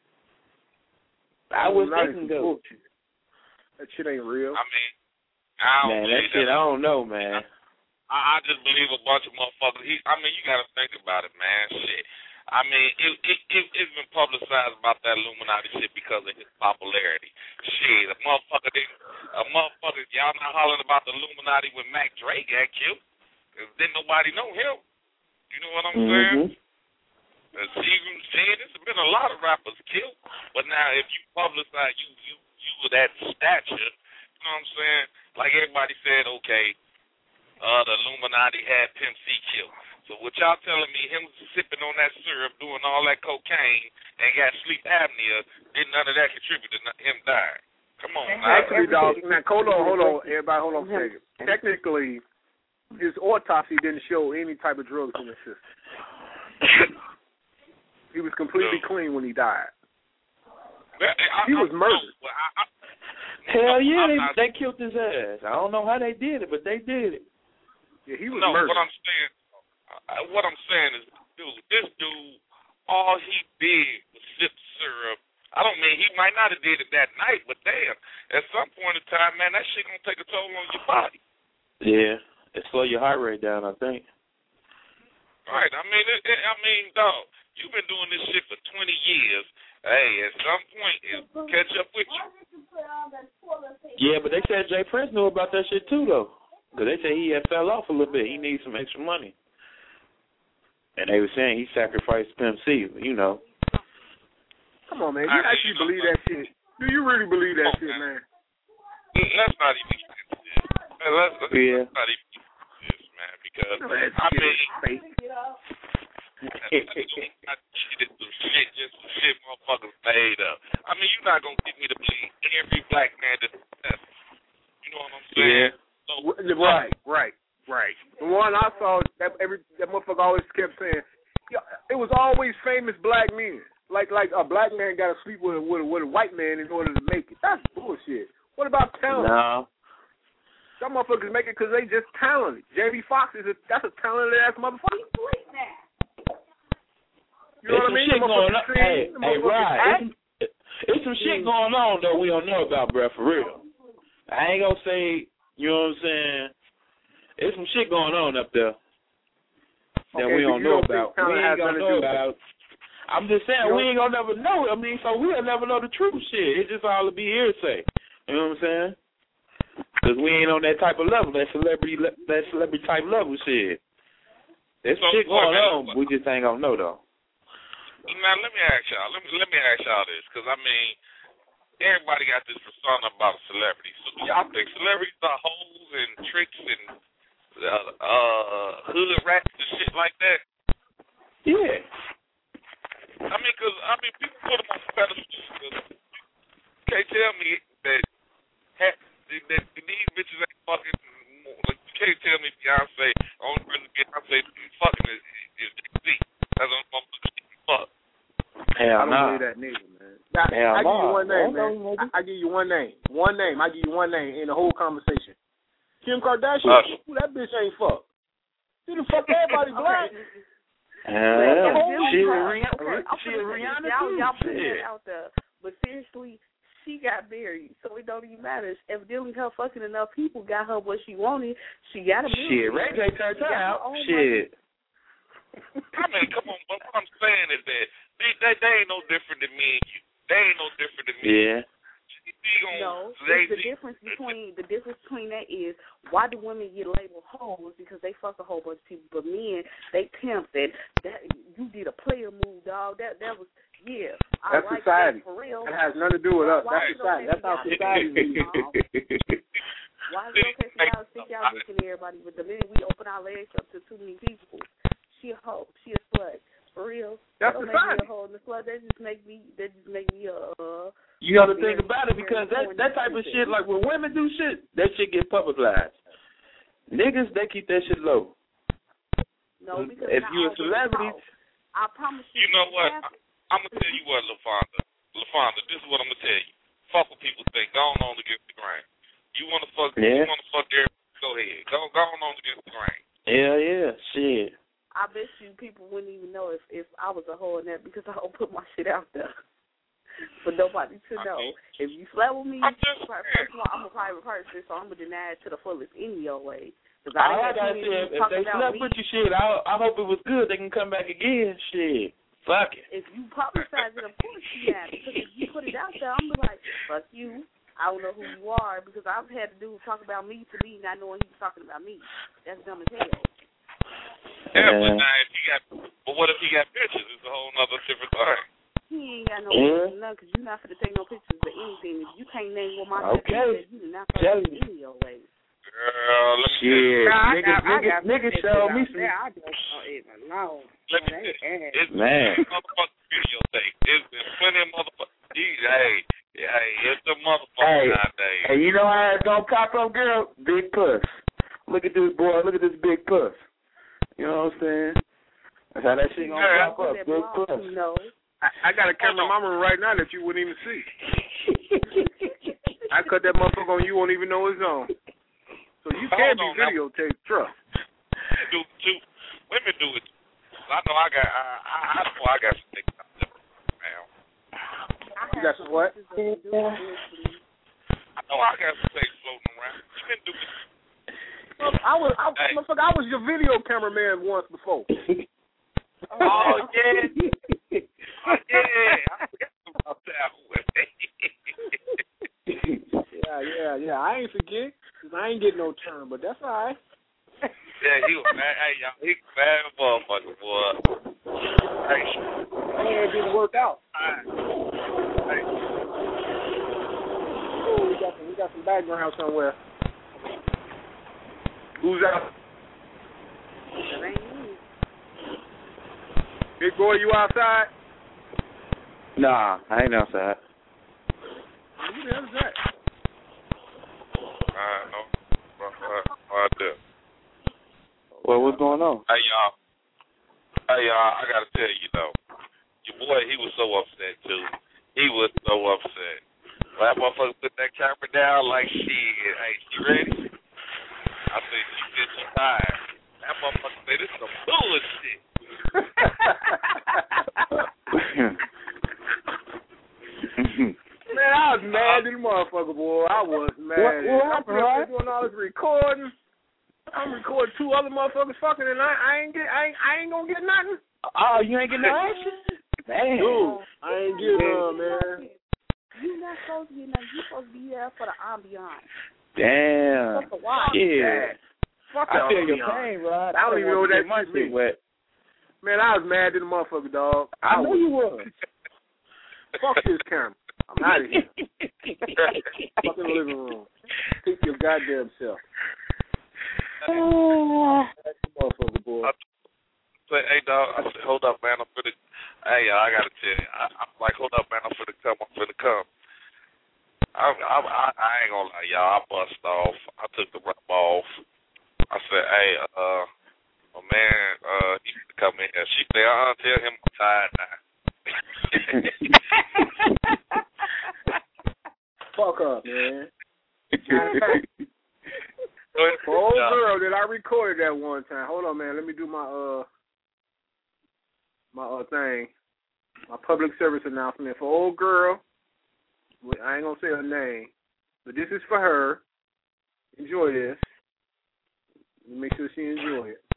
I wish they can go. That shit ain't real. I mean, I don't know, man. I just believe a bunch of motherfuckers. You got to think about it, man. Shit. I mean, it's been publicized about that Illuminati shit because of his popularity. Shit, a motherfucker, y'all not hollering about the Illuminati when Mac Dre got killed. Didn't nobody know him. You know what I'm saying? Even said there's been a lot of rappers killed, but now if you publicize you with that stature, you know what I'm saying? Like everybody said, okay, the Illuminati had Pimp C killed. So what y'all telling me, him sipping on that syrup, doing all that cocaine, and got sleep apnea, did none of that contribute to him dying? Come on. Actually, dog, now, hold on. Everybody, hold on a second. Technically, his autopsy didn't show any type of drugs in his system. He was completely clean when he died. He was murdered. Hell yeah, they killed his ass. I don't know how they did it, but they did it. Yeah, he was murdered. What I'm saying is, dude, this dude, all he did was sip syrup. I don't mean he might not have did it that night, but damn, at some point in time, man, that shit gonna take a toll on your body. Yeah, it slow your heart rate down, I think. Right. I mean, dog, you've been doing this shit for 20 years. Hey, at some point, it'll catch up with you. Yeah, but they said Jay Prince knew about that shit too, though. Because they said he had fell off a little bit. He needs some extra money. And they were saying he sacrificed Pimp C, you know. Come on, man. You actually believe that shit? Do you really believe that shit, man? Let's not even get into this. Let's not even get into this, man, because, I mean, some shit motherfuckers made up. I mean, you're not going to get me to believe every black man that's successful. You know what I'm saying? Yeah. So, right. The one I saw, that motherfucker always kept saying, it was always famous black men. Like a black man got to sleep with a white man in order to make it. That's bullshit. What about talent? No. Some motherfuckers make it because they just talented. Jamie Foxx that's a talented ass motherfucker. You know what I mean? Shit going on. Hey, right. It's some shit going on that we don't know about, bro, for real. I ain't gonna say, you know what I'm saying? There's some shit going on up there that we don't know about. We ain't gonna know about. I'm just saying, we ain't gonna never know. I mean, so we'll never know the truth shit. It's just all to be hearsay. You know what I'm saying? Because we ain't on that type of level, that celebrity type level shit. There's some shit going on, we just ain't gonna know, though. Now, let me ask y'all. Let me ask y'all this, because, I mean, everybody got this persona about celebrities. So do y'all think celebrities are hoes and tricks and hood rats and shit like that? Yeah. I mean, people put them on pedestals. You can't tell me that these bitches ain't fucking. Like, you can't tell me Beyonce, only person Beyonce fucking is Jay-Z. That's on motherfucker fuck. Hell no. I don't believe that neither, man. I give you one name, man. I give you one name. I give you one name in the whole conversation. Kim Kardashian. That bitch ain't fuck. She done fuck everybody black. She Rihanna too. Y'all put that out there. But seriously, she got married, so it don't even matter. Evidently, her fucking enough people got her what she wanted. She got a million. Shit, Ray J turned her out. Shit. I mean, come on. What I'm saying is that they ain't no different than me and you. They ain't no different than me. Yeah. No, the difference between that is why do women get labeled hoes because they fuck a whole bunch of people, but men they pimp that you did a player move, dog. That was I that's like society. That for real. That has nothing to do with us. That's society. That's how society is. Why is it okay for y'all to stick y'all dick in everybody, but the minute we open our legs up to too many people, she a hoe, she a slut. For real. That's society. Make me a hoe in the slut. That just make me a You got to think about it because that type of shit, like when women do shit, that shit get publicized. Niggas, they keep that shit low. No, because if you a celebrity, I promise you. You know what? I'm gonna tell you what, LaFonda. This is what I'm gonna tell you. Fuck what people think. Go on against the grain. You wanna fuck? You wanna fuck everybody? Go ahead. Go on against the grain. Yeah, shit. I bet you people wouldn't even know if I was a hoe in that because I don't put my shit out there. For nobody to know. If you slept with me, first of all, I'm a private person, so I'm going to deny it to the fullest any your way. If they slept with you, shit, I hope it was good. They can come back again, shit. Fuck it. If you publicize it, of course you have. Because if you put it out there, I'm going to be like, fuck you. I don't know who you are because I've had to do talk about me to me not knowing he was talking about me. That's dumb as hell. Yeah, but now what if he got pictures? It's a whole other different thing. He ain't got no pictures, none, because you're not going to take no pictures of anything. If you can't name what my pictures is, you're not going to any your way. Girl, let me niggas show me some. I just don't even know. Let me tell you. It's man. Motherfucking video tape. There's plenty of motherfuckers. Hey, it's the motherfucker nowadays. Hey, you know how it's going to pop up, girl? Big puss. Look at this boy. Look at this big puss. You know what I'm saying? That's how that shit gonna pop up. Good question. No. I got a camera in my room right now that you wouldn't even see. I cut that motherfucker on, you won't even know it's on. So you can't be videotaped, trust. Do women do it? I know I got some things now. You got some what? I know I got some things floating around. Women do it. I was your video cameraman once before. Oh yeah. Oh yeah. I forgot about that one. Yeah. I ain't forget, cause I ain't getting no turn, but that's all right. Yeah, he was mad. Hey, y'all, he was bad motherfucker, boy. Hey, it didn't work out. Hey. Ooh, we got some background somewhere. Who's out? That ain't me. Big boy, you outside? Nah, I ain't outside. Who the hell is that? No. Right there. Well, what's going on? Hey, y'all, I got to tell you, though. Your boy, he was so upset, too. He was so upset. That motherfucker put that camera down like, shit. Hey, you ready? I said, you get you tired. That motherfucker said, this is some bullshit. Man, I was mad at the motherfucker, boy. I was mad. I'm doing all this recording. I'm recording 2 other motherfuckers fucking, and I ain't gonna get nothing. Oh, you ain't getting no action? Damn. Dude, I ain't getting none, man. You're not supposed to get nothing. You're supposed to be there for the ambiance. Damn. Supposed to watch. Yeah. Fuck I feel your pain, Rod. I don't even know what that might be wet. Man, I was mad at the motherfucker, dog. I know you was. Fuck this camera. I'm out of here. Fucking living room. Keep your goddamn self. That's the motherfucker, boy. Hey, dog, I said, hold up, man. Hey, y'all, I got to tell you. I'm like, hold up, man. I'm finna come. I ain't gonna lie, y'all. I bust off. I took the rub off. I said, hey, my man, he used to come in here. She said, tell him I'm tired now. Fuck up, man. Old girl that I recorded that one time. Hold on, man. Let me do my thing. My public service announcement for old girl. I ain't gonna say her name, but this is for her. Enjoy this. Make sure she enjoy it.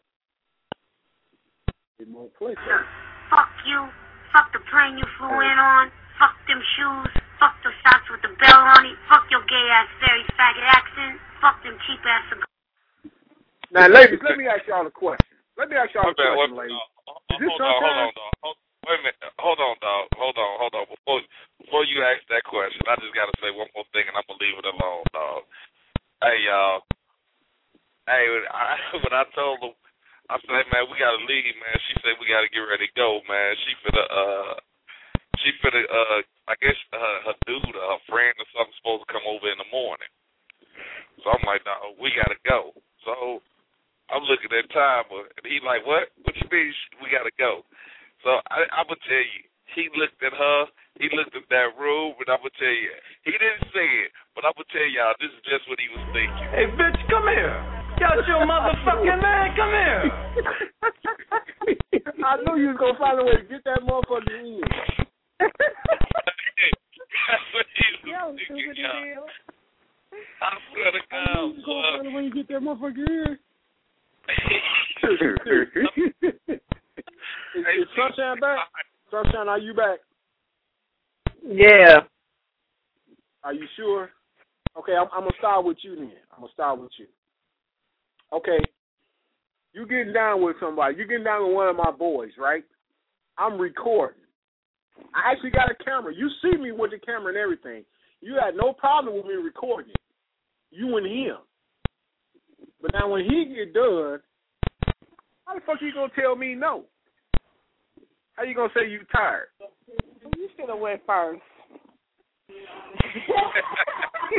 It won't play. Fuck you. Fuck the plane you flew in on. Fuck them shoes. Fuck the socks with the bell on it. Fuck your gay ass fairy faggot accent. Fuck them cheap ass cigars. Now, ladies, let me ask y'all a question. Ladies. Hold on, dog. Wait a minute. Hold on, dog. Hold on. Before you ask that question, I just got to say one more thing, and I'm going to leave it alone, dog. Hey, y'all. Hey, when I told them, I said, hey, man, we got to leave, man. She said we got to get ready to go, man. She finna, I guess her dude or her friend or something supposed to come over in the morning. So I'm like, no, we got to go. So I'm looking at Timer, and he like, what? What you mean we got to go? So I'm going to tell you, he looked at her, he looked at that room, and I'm going to tell you, he didn't say it, but I'm going to tell y'all, this is just what he was thinking. Hey, bitch, come here. Got your motherfucking man, come here. I knew you was going to find a way to get that motherfucker in. That's what he was thinking, y'all. I swear to God, you going to find a way to get that motherfucker in. Is Sunshine back? Sunshine, are you back? Yeah. Are you sure? Okay, I'm going to start with you then. Okay, you getting down with somebody. You getting down with one of my boys, right? I'm recording. I actually got a camera. You see me with the camera and everything. You had no problem with me recording. You and him. But now when he get done, how the fuck you going to tell me no? How you going to say you tired? You should have went first.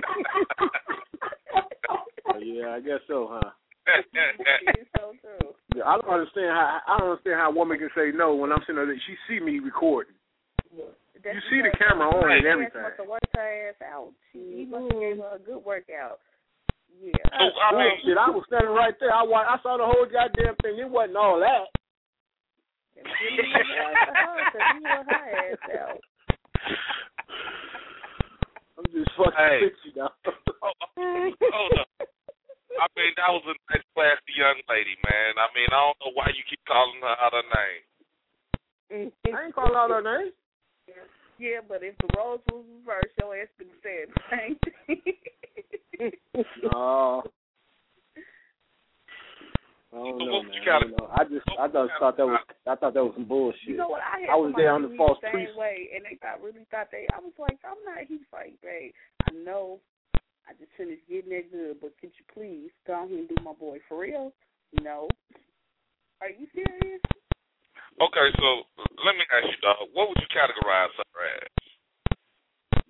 Yeah, I guess so, huh? So true. I don't understand how a woman can say no when I'm sitting there. She see me recording. You see the camera on and everything. Must have worked her ass out. He must have gave her a good workout. Yeah. Shit, I was standing right there. I saw the whole goddamn thing. It wasn't all that. He wore her ass out. I'm just fucking with you, dog. Hold up. I mean, that was a nice, classy young lady, man. I mean, I don't know why you keep calling her out her name. I ain't calling out her name. Yeah, but if the roles was reversed, your ass could have said the same thing. No. I don't know, man. I thought that was some bullshit. You know what? I was there on the false priest. Way, and they really thought I was like, I'm not. He's like, babe, I know. I just finished getting that good, but could you please go ahead and do my boy for real? No. Are you serious? Okay, so let me ask you, dog. What would you categorize her as?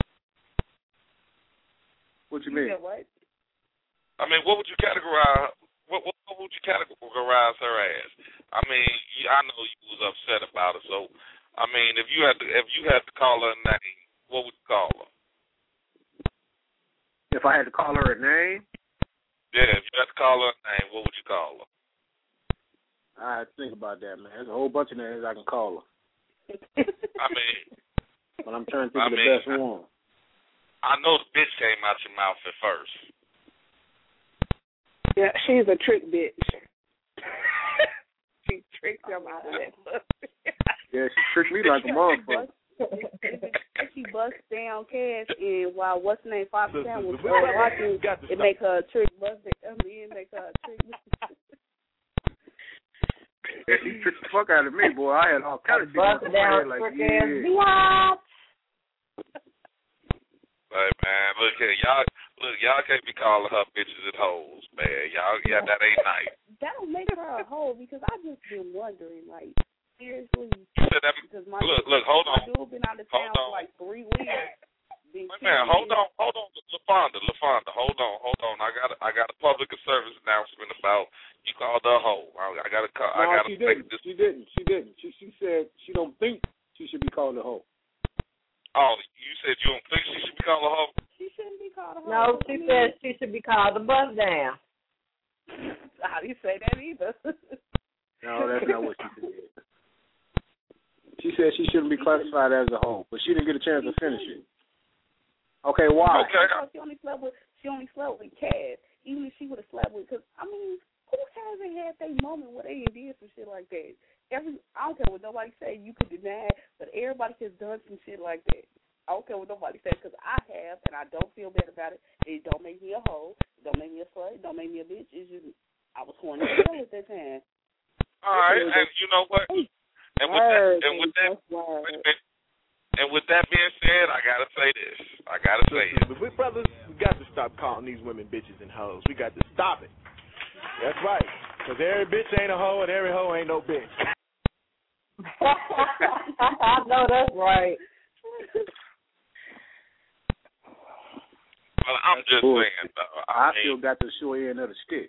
What you mean? What? I mean, what would you categorize? What would you categorize her as? I mean, I know you was upset about it, so I mean, if you had to call her a name, what would you call her? If I had to call her a name? Yeah, if you had to call her a name, what would you call her? I had to think about that, man. There's a whole bunch of names I can call her. I mean, but I'm trying to think of the best one. I know the bitch came out your mouth at first. Yeah, she's a trick bitch. She tricked him out of that look. Yeah, she tricked me like a motherfucker. She busts down Cash, and while what's the name, Fox Town was watching, it make her a trick bust. Make her a trick. Yeah, she tricked the fuck out of me, boy. I had all kinds of shit in my head, like, yeah. Hey man, look here, y'all can't be calling her bitches and hoes, man. Y'all, that ain't nice. That don't make her a hoe because I just been wondering, like, seriously. Look, hold on. My dude been out of town for like 3 weeks. Wait, man, hold on, LaFonda, hold on. I got a public service announcement about you called her a hoe. I gotta make this. She didn't. She said she don't think she should be called a hoe. Oh, you said you don't think she should be called a hoe? She shouldn't be called a hoe. No, she said she should be called a bust down. I didn't say that either. No, that's not what she said. She said she shouldn't be classified as a hoe, but she didn't get a chance to finish it. Okay, why? Okay. She only slept with Cass. Even if she would have slept with, because I mean, who hasn't had that moment where they did some shit like that? I don't care what nobody say. You could deny it, but everybody has done some shit like that. I don't care what nobody says because I have, and I don't feel bad about it. It don't make me a hoe. It don't make me a slut. It don't make me a bitch. It's just I was horny as hell at that time. All right, and you know what? And with that being said, I gotta say this. But we brothers, we got to stop calling these women bitches and hoes. We got to stop it. That's right. Because every bitch ain't a hoe and every hoe ain't no bitch. I know that's right. Well, I'm just saying, though. I still got the short end of the stick.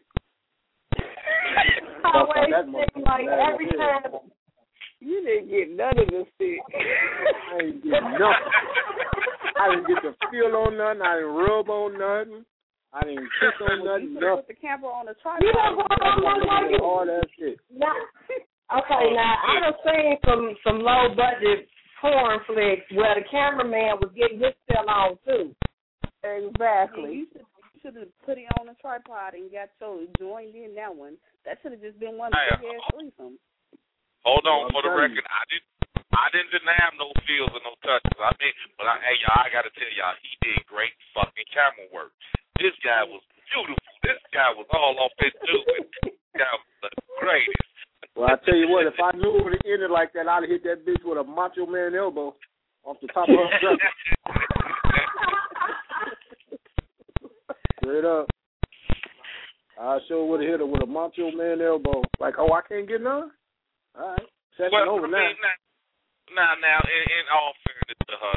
Always stick like every time. You didn't get none of the stick. I didn't get nothing. I didn't get to feel on nothing. I didn't rub on nothing. I didn't kiss on nothing. You put the camera on the tripod. You don't go on all that shit. Okay, now I done seen some low budget porn flicks where the cameraman was getting his tail on too. Exactly. You should have put it on a tripod and got joined in that one. That should have just been one big ass threesome. Hold on, for the record, I didn't deny him no feels or no touches. I mean, but hey, y'all, I gotta tell y'all, he did great fucking camera work. This guy was beautiful. This guy was all off his doing. This guy was the greatest. Well, I tell you what, if I knew it would have ended like that, I'd have hit that bitch with a Macho Man elbow off the top of her gut. Straight up. I sure would have hit her with a Macho Man elbow. Like, oh, I can't get none? All right. Second over now. Now, in all fairness to her,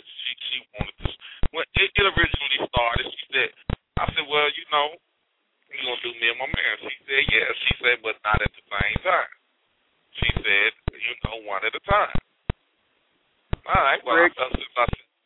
she wanted to. When it originally started, I said, well, you know, you gonna do me and my man? She said, yeah. She said, but not at the same time. She said, one at a time. All right. Well, I felt since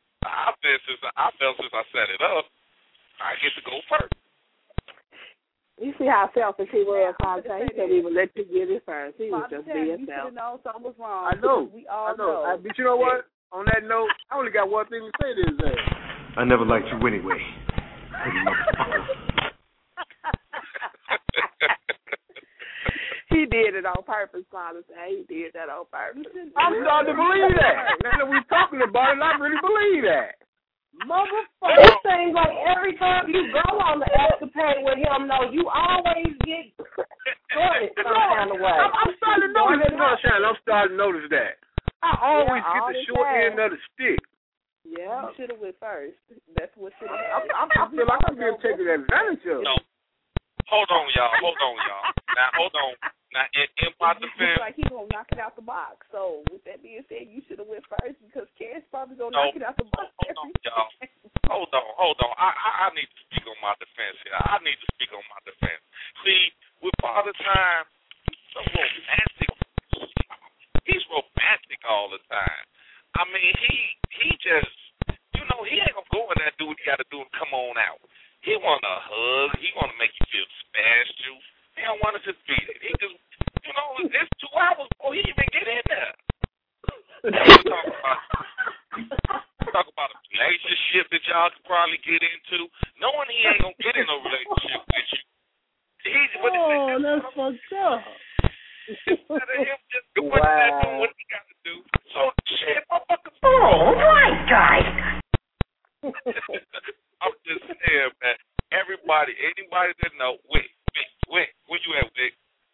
I set it up, I get to go first. You see how selfish he was, Fontaine. He couldn't even let you get it first. He was just being selfish. You should have known something was wrong. I know. We all know. But you know what? On that note, I only got one thing to say to his ass. I never liked you anyway. Pretty motherfucker. He did it on purpose, Father. He did that on purpose. I'm starting to believe that. Now that we're talking about it, I really believe that. Motherfucker. It seems like every time you go on the escapade with him, you always get shorted some kind of way. I'm starting to notice it, Sunshine. I'm starting to notice that. I always get the short end of the stick. Yeah, you should have went first. That's what should have happened. I feel like I'm being taken advantage of. No. Hold on, y'all. Now, hold on. Now, in my defense, like he's gonna knock it out the box. So, with that being said, you should have went first because Cass probably gonna knock it out the box. Hold on, y'all. Hold on. I need to speak on my defense here. See, with Father Time, so romantic. He's romantic all the time. I mean, he just, he ain't gonna go in there and do what he got to do and come on out. He want a hug. He want to make you feel special. He don't want to just beat it. He just, it's 2 hours before he even get in there. Talk about a relationship that y'all could probably get into, knowing he ain't gonna get in no relationship with you. That's fucked up. Instead of him just doing what he got to do. So, shit, motherfucker. Oh, my God. I'm just saying, man. Anybody that know, Wick, where you at, Wick?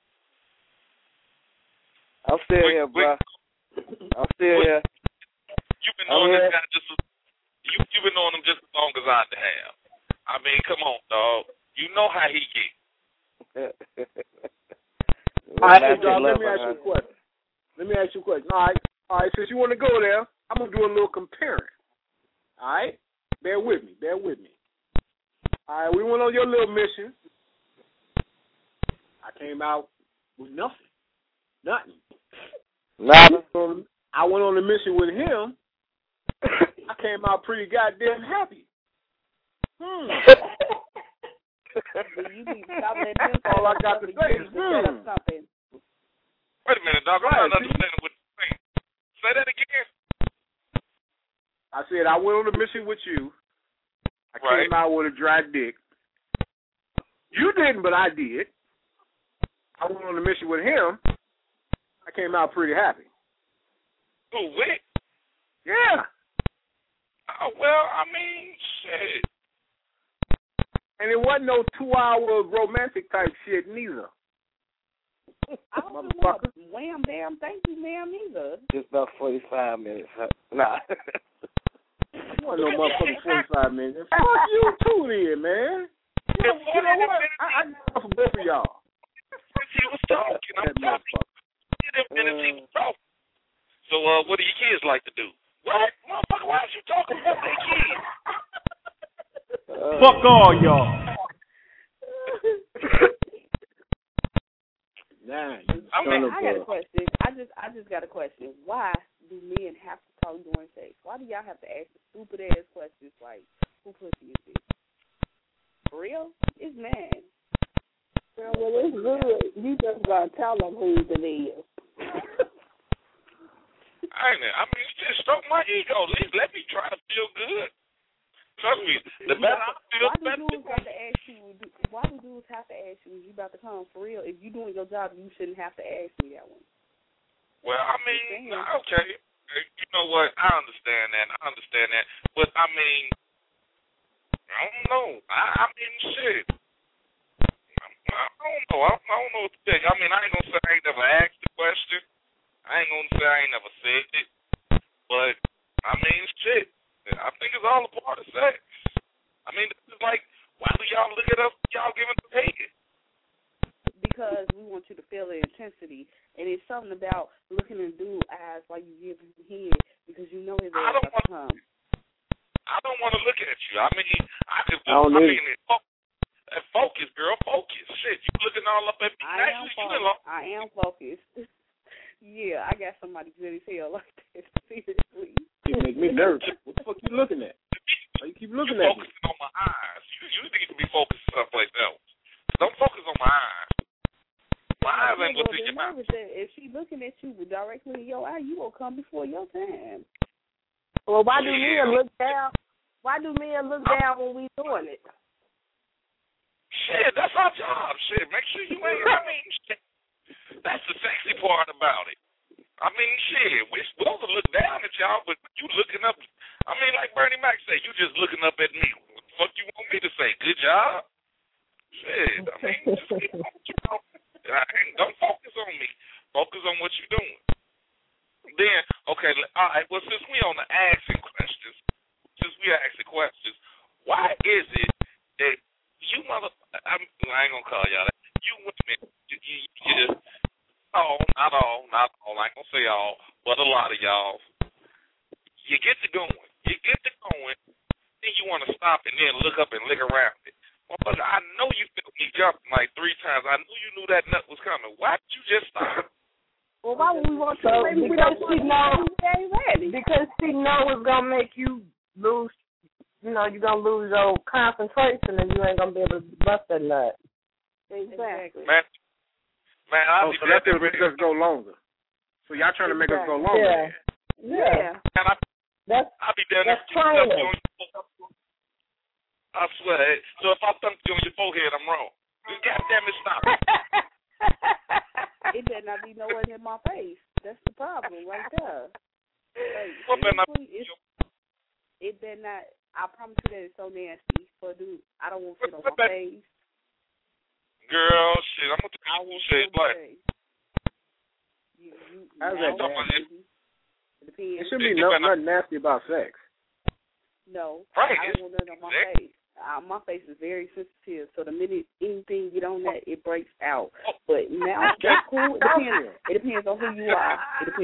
I'm still here, bro. I'm still here. You've been knowing this guy you've been knowing him just as long as I have. I mean, come on, dog. You know how he get. All right, dog, let me ask you a question. All right, since you want to go there, I'm going to do a little comparing. All right? Bear with me. All right, we went on your little mission. I came out with nothing. I went on the mission with him. I came out pretty goddamn happy. All I got to say is, Wait a minute, dog. I'm not understanding what you're saying. Say that again. I said I went on the mission with you. I came out with a dry dick. You didn't, but I did. I went on the mission with him. I came out pretty happy. Oh, Wick? Yeah. Oh, well, I mean, shit. And it wasn't no 2-hour romantic type shit neither. I don't know wham, damn, thank you, ma'am, either. Just about 45 minutes. Nah. Wasn't no motherfucking 45 minutes. Fuck you too then, man. You know what? I got for both of y'all. He was talking. I'm talking. He was talking. So, what do your kids like to do? What? Motherfucker, why are you talking about their kids? Fuck all y'all. I got a question. I just got a question. Why do men have to talk during sex? Why do y'all have to ask stupid ass questions like, who pussy is this? For real? It's mad. Well, it's good. You just gotta tell them who it is. I mean, just stroke my ego. At least let me try to feel good. Trust me, the better I feel, the better. Why do dudes have to ask you if you about to come for real? If you doing your job, you shouldn't have to ask me that one. Well, I mean, okay. You know what? I understand that. But, I mean, I don't know. I mean, shit. I don't know. I don't know what to think. I mean, I ain't going to say I ain't never asked the question. I ain't going to say I ain't never said it. But, I mean, shit. I think it's all a part of sex. I mean, it's like, why do y'all look at us, y'all giving the bacon? Because we want you to feel the intensity. And it's something about looking in dude's eyes while you give him head because you know his ass about to come. I don't want to look at you. I mean, Focus, girl, focus. Shit, you looking all up at me. I am focused. Yeah, I got somebody good as hell like that. Seriously. You make me nervous. What the fuck you looking at? Why you keep looking at me? Focusing on my eyes. You need to be focused someplace else. Don't focus on my eyes. My eyes ain't what's in your mouth. If she looking at you directly in your eye, you will come before your time. Well, why do men look down? Why do men look down when we doing it? Shit, that's our job. Shit, make sure you ain't. I mean, shit. That's the sexy part about it. I mean, shit, we're supposed to look down at y'all, but you looking up. I mean, like Bernie Mac said, you just looking up at me. What the fuck you want me to say? Good job? Shit, I mean, don't focus on me. Focus on what you're doing. Then, okay, all right, well, since we on the asking questions, why is it that you I ain't gonna call y'all that. You women, you just, not all, I ain't gonna say all, but a lot of y'all, you get to going, then you want to stop and then look up and lick around it. Motherfucker, I know you felt me jumping like 3 times. I knew you knew that nut was coming. Why did you just stop? Well, why would we want to? Because she knows it's gonna make you lose. You know, you're gonna lose your concentration, and you ain't gonna be able to bust that nut. Exactly. Man, so that's gonna make us go longer. So y'all trying to make us go longer? Yeah. And I'll be down there. I swear. So if I thump you on your forehead, I'm wrong. God damn it, stop. It better not be nowhere near my face. That's the problem right there. It better not. I promise you that it's so nasty for a dude. I don't want shit on my face. Girl, shit, I'm gonna tell you shit like. How's that nasty? It shouldn't be nothing nasty about sex. No, right. I don't want nothing on my face. My face is very sensitive, so the minute anything get on that, it breaks out. But now that's cool. It depends on who you are.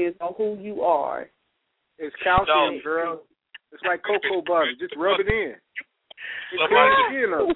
It's calcium, girl. It's like cocoa butter. Just rub it in. It clears the skin up.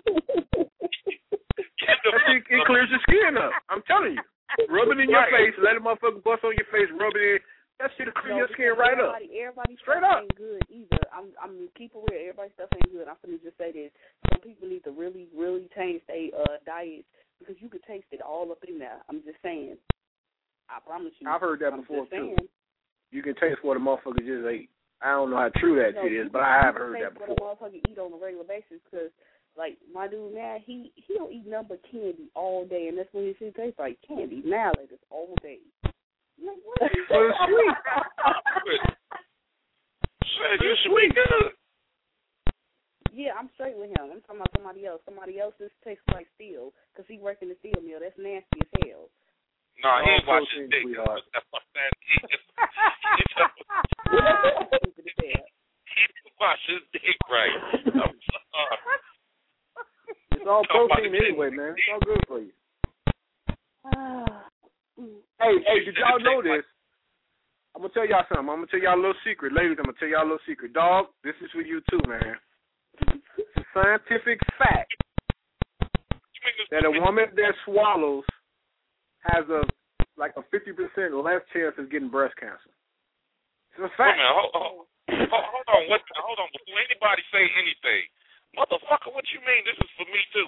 It clears the skin up. I'm telling you. Rub it in your face. Let a motherfucker bust on your face. Rub it in. That shit'll clear your skin right up. Everybody's straight stuff up. Ain't good either. I'm keep it real. Everybody's stuff ain't good. I'm gonna just say this. Some people need to really, really change their diet because you could taste it all up in there. I'm just saying. I promise you. I've heard that before too. You can taste what a motherfucker just ate. I don't know how true that shit is, but I have heard that before. What a motherfucker eat on a regular basis because, like, my dude now, he don't eat nothing but candy all day, and that's what his shit tastes like, candy. Now it is all day. Like, what is so sweet. Shit, you sweet good. Yeah, I'm straight with him. I'm talking about somebody else. Somebody else's tastes like steel because he working the steel mill. That's nasty as hell. No, he ain't watching dick. Fuck that. He wash his dick right. I'm sorry. It's all protein anyway, man. It's all good for you. Hey, did y'all know this? I'm going to tell y'all something. I'm going to tell y'all a little secret. Ladies, I'm going to tell y'all a little secret. Dog, this is for you too, man. It's a scientific fact that a woman that swallows has a 50% less chance of getting breast cancer. It's a fact. Hold on. Hold on. Before anybody say anything, motherfucker, what you mean? This is for me too.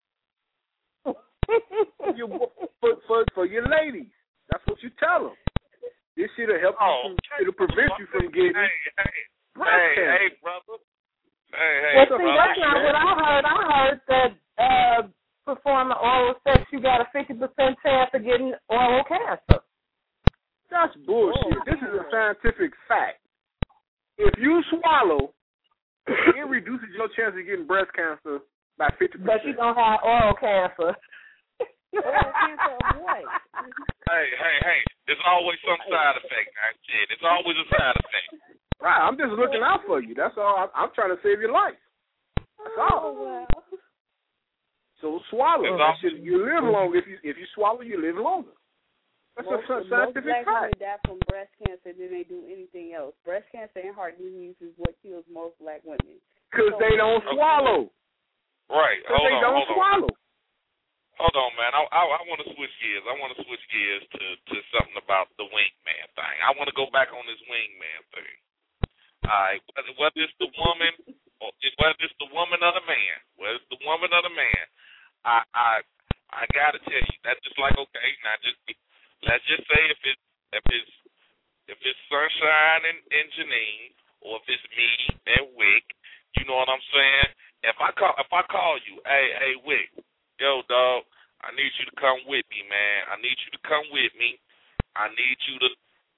For your ladies, that's what you tell them. This shit'll help you. It'll prevent you from getting breast cancer. Hey, brother. Hey, well, see, that's not what I heard. I heard that performing oral sex, you got a 50% chance of getting oral cancer. That's bullshit. This is a scientific fact. If you swallow, it reduces your chance of getting breast cancer by 50%. But you're going to have oral cancer. Oral cancer of what? Hey. There's always some side effect, man. Shit, it's always a side effect. Right, I'm just looking out for you. That's all. I'm trying to save your life. That's all. Wow. So swallow. You live longer. If you swallow, you live longer. That's a scientific fact. Most black women die from breast cancer than they do anything else. Breast cancer and heart disease is what kills most black women. Because they don't swallow. Right. Because they don't swallow. Hold on, man. I want to switch gears. I want to switch gears to something about the wingman thing. I want to go back on this wingman thing. All right. Whether it's the woman or whether it's the woman or the man, whether it's the woman or the man, I gotta tell you, that's just like, okay, now let's just say if it's Sunshine and Janine, or if it's me and Wick, you know what I'm saying? If I call you, hey Wick, yo dog, I need you to come with me, man. I need you to come with me. I need you to.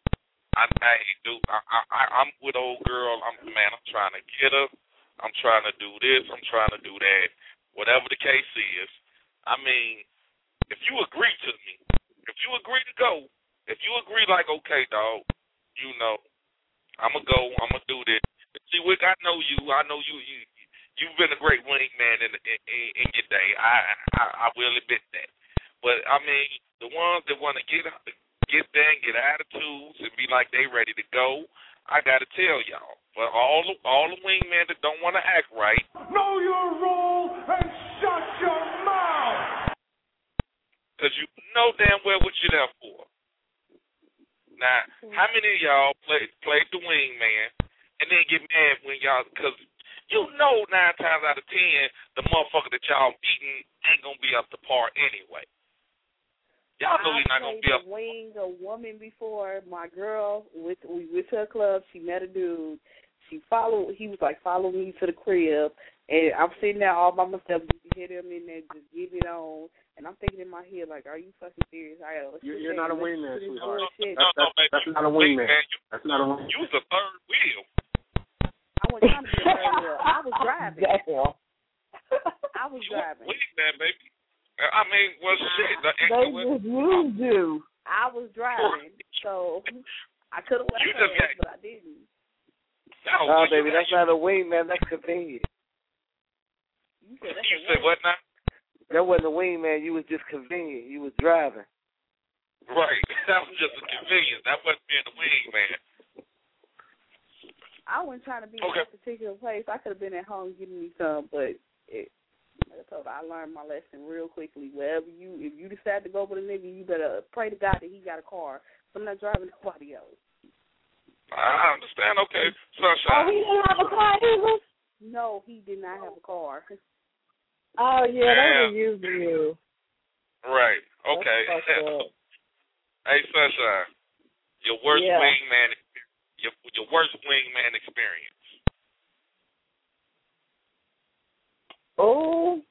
I'm with old girl. I'm trying to get her. I'm trying to do this. I'm trying to do that. Whatever the case is. I mean, if you agree to me, if you agree to go, if you agree like, okay, dog, you know, I'm going to go, I'm going to do this. See, Wick, I know you. You've been a great wingman in your day. I will admit that. But, I mean, the ones that want to get there and get attitudes and be like they ready to go, I got to tell y'all. But all the wingmen that don't want to act right, know your role and shut your mouth. Because you know damn well what you're there for. Now, how many of y'all played the wingman and then get mad when y'all, because you know 9 times out of 10, the motherfucker that y'all beating ain't going to be up to par anyway. Y'all know he's not going to be up. I winged a woman before. My girl, we went to a club. She met a dude. He was like, follow me to the crib. And I'm sitting there all by myself. You can hear them in there just getting it on. And I'm thinking in my head, like, are you fucking serious? You're not a wingman, sweetheart. That's not a wingman. That's not a wingman. You was a third wheel. I wasn't trying to be a third wheel. I was driving. I was driving. Wingman, baby. I mean, well, shit. You do. I was driving, so I could have left her, but I didn't. No, baby, that's not a wingman. That's convenient. You said what now? That wasn't a wingman. You was just convenient. You was driving. Right. That was just a convenience. That wasn't being a wingman. I wasn't trying to be in that particular place. I could have been at home getting me some, but I learned my lesson real quickly. If you decide to go with a nigga, you better pray to God that he got a car. So I'm not driving nobody else. I understand. Okay, Sunshine. Oh, he didn't have a car either? No, he did not have a car. Oh, yeah, they were using you. Right. Okay. Hey, Sunshine, your worst wingman, your worst wingman experience. Oh.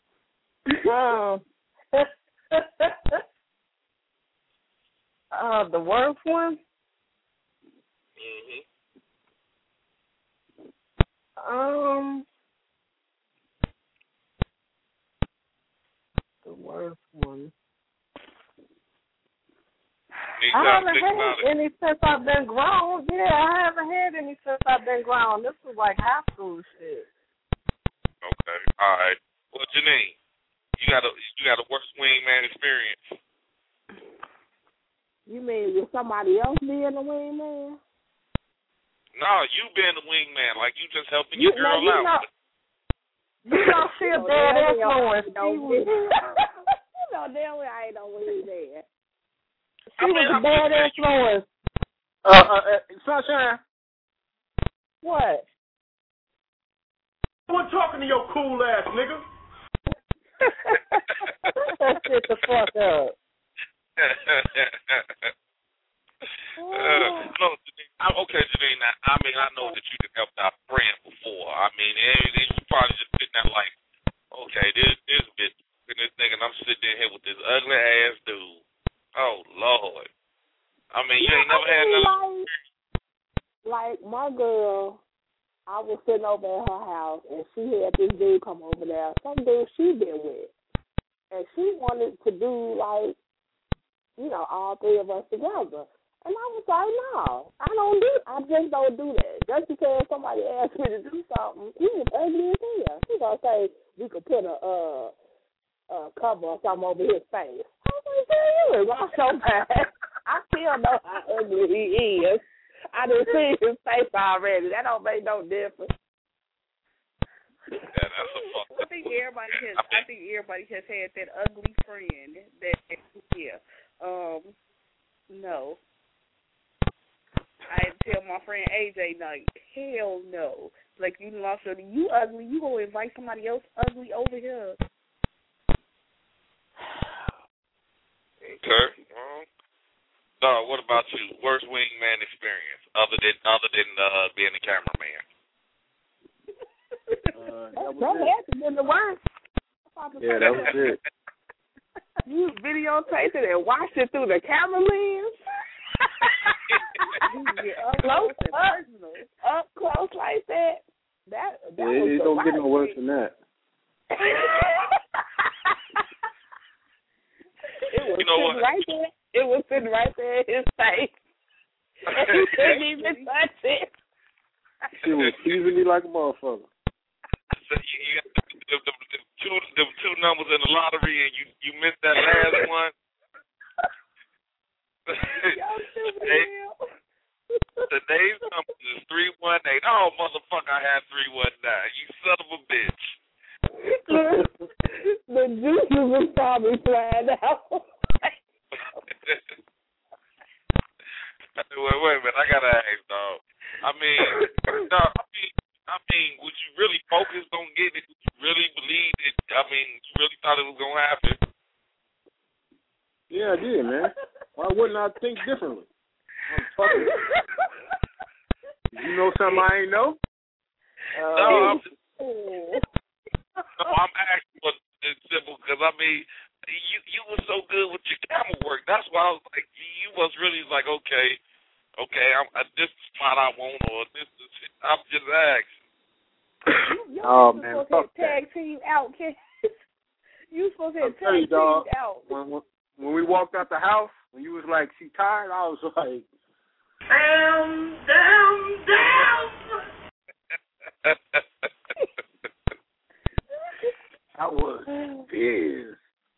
The worst one? The worst one. I haven't had any since I've been grown. Yeah, I haven't had any since I've been grown. This was like high school shit. Okay, all right. Well, Janine, you got a worst wingman experience. You mean with somebody else being the wingman? No, you being the wingman, like you just helping your girl out. You know she a bad influence. You know damn well I ain't no wingman. She was a bad influence. Sunshine. What? I'm talking to your cool ass, nigga. Shut the fuck up. No, okay, Janine. I mean, I know that you can help out a friend before. I mean, you probably just sitting there like, okay, this bitch and this nigga, and I'm sitting here with this ugly ass dude. Oh Lord. I mean, you ain't never had nothing. Like my girl, I was sitting over at her house, and she had this dude come over there. Some dude she been with, and she wanted to do like, all three of us together. And I was like, no, I just don't do that. Just because somebody asked me to do something, he was ugly as hell. He gonna say we could put a cover or something over his face. I was like, you is so bad. I still know how ugly he is. I done seen his face already. That don't make no difference. Yeah, that's a fuck. I think everybody has had that ugly friend that no. I tell my friend AJ, like, hell no. Like, you lost your, you ugly, you gonna invite somebody else ugly over here. Okay. No, what about you? Worst wingman experience other than being a cameraman? That had to been the worst. Yeah, that was it. You videotaped it and watched it through the camera lens. Up close like that. That it don't get no worse than that. It was sitting right there. It was sitting right there in his face. And he couldn't even touch it. She was teasing me like a motherfucker. So you got the two numbers in the lottery, and you missed that last one. Today's number is 318. Oh, motherfucker, I had 319. You son of a bitch. The juices was probably flying out. Wait a minute, I gotta ask, dog. I mean, would you really focus on getting it? Did you really believe it? I mean, you really thought it was gonna happen? Yeah, I did, man. Why wouldn't I think differently? I'm fucking. You know something I ain't know? No, I'm asking for it's simple because I mean, you were so good with your camera work. That's why I was like, you was really like, okay, this is the spot I want, or this is. I'm just asking. Oh man, fuck that. Tag team out, kid. You supposed to have tag team out. When we walked out the house, when you was like, she tired, I was like, damn. I was pissed.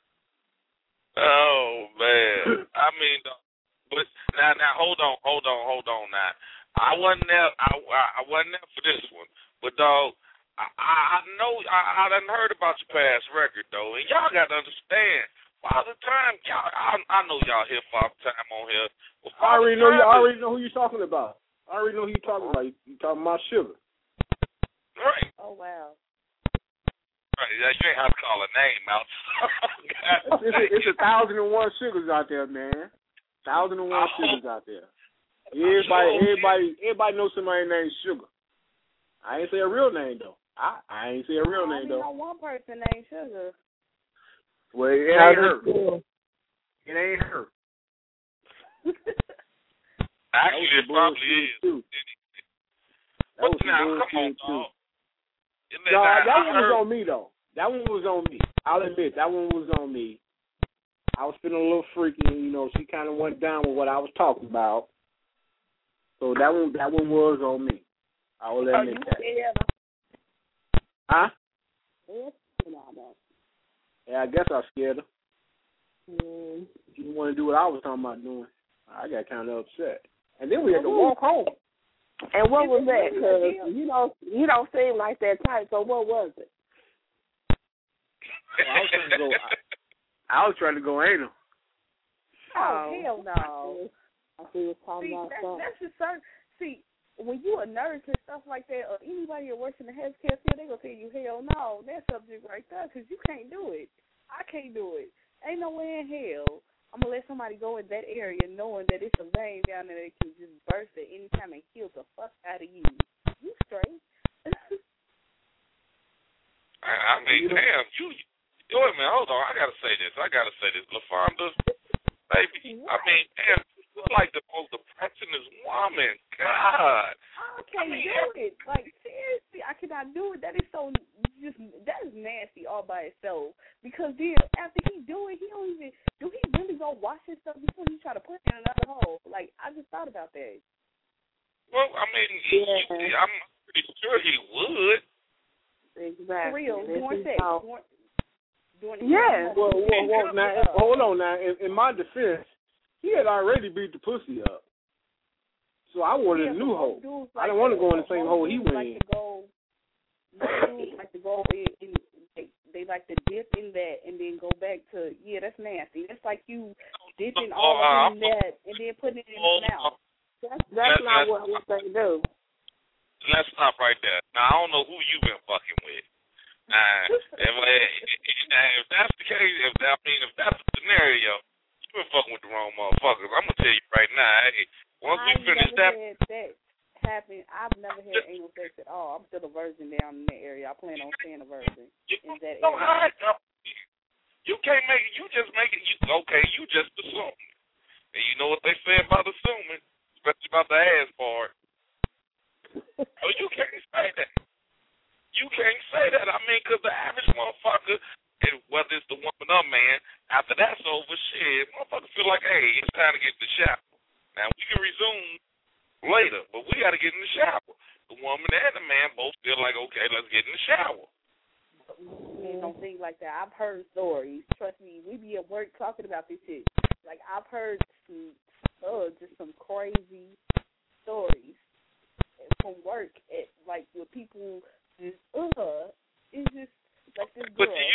Oh man, I mean, but now hold on now. I wasn't there. I wasn't there for this one, but dog, I know I done heard about your past record though, and y'all got to understand. Father Time, y'all, I know y'all hear Father Time on here. Well, I already know who you're talking about. I already know who you're talking about. You talking about Sugar. Right. Oh wow. Right, you ain't have to call a name out. It's 1,001 sugars out there, man. 1,001 sugars out there. Everybody knows somebody named Sugar. I ain't say a real name though. I ain't say a real name though. I know one person named Sugar. Well, it ain't her. It ain't her. Actually, it probably is. Too. But now, come on, dog. No, that one was on me, though. That one was on me. I'll admit, that one was on me. I was feeling a little freaky, you know. She kind of went down with what I was talking about. So that one was on me. I will admit that. Huh? Yeah, I guess I scared her. She didn't want to do what I was talking about doing. I got kind of upset. And then we had to walk home. And what was that? Because you don't seem like that type. So what was it? I was trying to go anal. Oh hell no! I see what's talking about. That's just certain. See, when you a nurse and stuff like that, or anybody that works in the healthcare field, they gonna tell you hell no. That subject right there, because you can't do it. I can't do it. Ain't no way in hell I'm gonna let somebody go in that area knowing that it's a vein down there that can just burst at any time and kill the fuck out of you. You straight? I mean, damn, wait a minute, hold on. I gotta say this. LaFonda, baby. I mean, damn, you're like the most depressingest woman. God. I can't do it. Like, seriously, I cannot do it. That is so that is nasty all by itself. Because then after he do it, he really go wash his stuff before he try to put it in another hole? Like, I just thought about that. Well, I mean, I'm pretty sure he would. Exactly. For real, doing sex. Yeah. Well, now, hold on now. In my defense, he had already beat the pussy up. So I wanted a new hole. I didn't want to go in the same hole he went in. Dudes like to go in and they like to dip in that and then go back to, that's nasty. That's like you dipping all in that and then putting it in your mouth. That's not what we say do. Let's stop right there. Now, I don't know who you've been fucking with. If that's the case, if that's the scenario, you've been fucking with the wrong motherfuckers. I'm going to tell you right now, hey, once we finish that. I've never had anal sex at all. I'm still a virgin down in that area. I plan on staying a virgin in that area. You can't make it. You just make it. You just assume. And you know what they say about assuming, especially about the ass part. So you can't say that. You can't say that. I mean, because the average motherfucker, and whether it's the woman or man, after that's over, shit, motherfuckers feel like, hey, it's time to get in the shower. Now, we can resume later, but we got to get in the shower. The woman and the man both feel like, okay, let's get in the shower. Men don't think like that. I've heard stories. Trust me, we be at work talking about this shit. Like, I've heard just some crazy stories from work like with people just it's just like this girl. But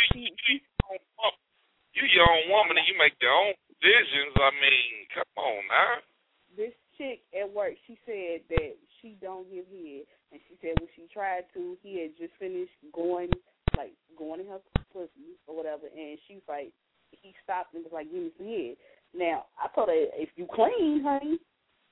you your own woman and you make your own decisions. I mean, come on now. This chick at work, she said that she don't give head, and she said when she tried to, he had just finished going in her pussy or whatever, and she was like, he stopped and was like, give me some head. Now, I told her, if you clean, honey.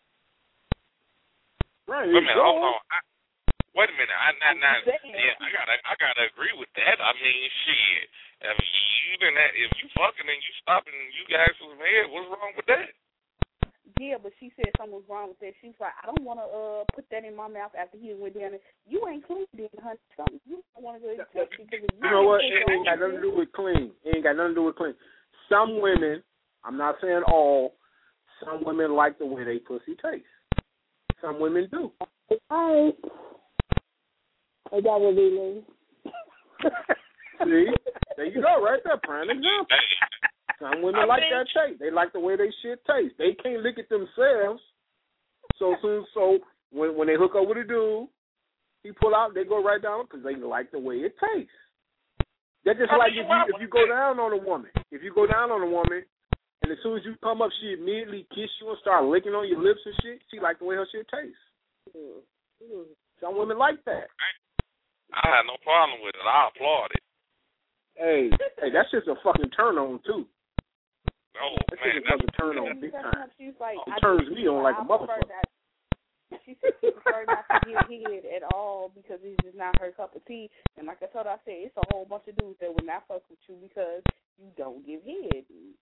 Right. Wait a minute, hold on. Wait a minute. I gotta agree with that. I mean, shit. If you fucking and you stopping and you guys some head, what's wrong with that? Yeah, but she said something was wrong with that. She was like, I don't want to put that in my mouth after he went down there. You ain't clean, honey. Something you don't want to go touch because you know what? It ain't got nothing to do with clean. Some women, I'm not saying all, some women like the way they pussy tastes. Some women do. I got what they See? There you go, right there, prime example. Some women like that taste. They like the way they shit taste. They can't lick it themselves. So when they hook up with a dude, he pull out, they go right down because they like the way it tastes. They're just like if you go down on a woman. If you go down on a woman, and as soon as you come up, she immediately kiss you and start licking on your lips and shit. She like the way her shit tastes. Some women like that. I had no problem with it. I applaud it. Hey, that's just a fucking turn on too. Oh, that's man, just a fucking turn on big time. Like, it turns me on like a motherfucker. She said she preferred not to give head at all because it's just not her cup of tea. And like I told her, I said, it's a whole bunch of dudes that would not fuck with you because you don't give head.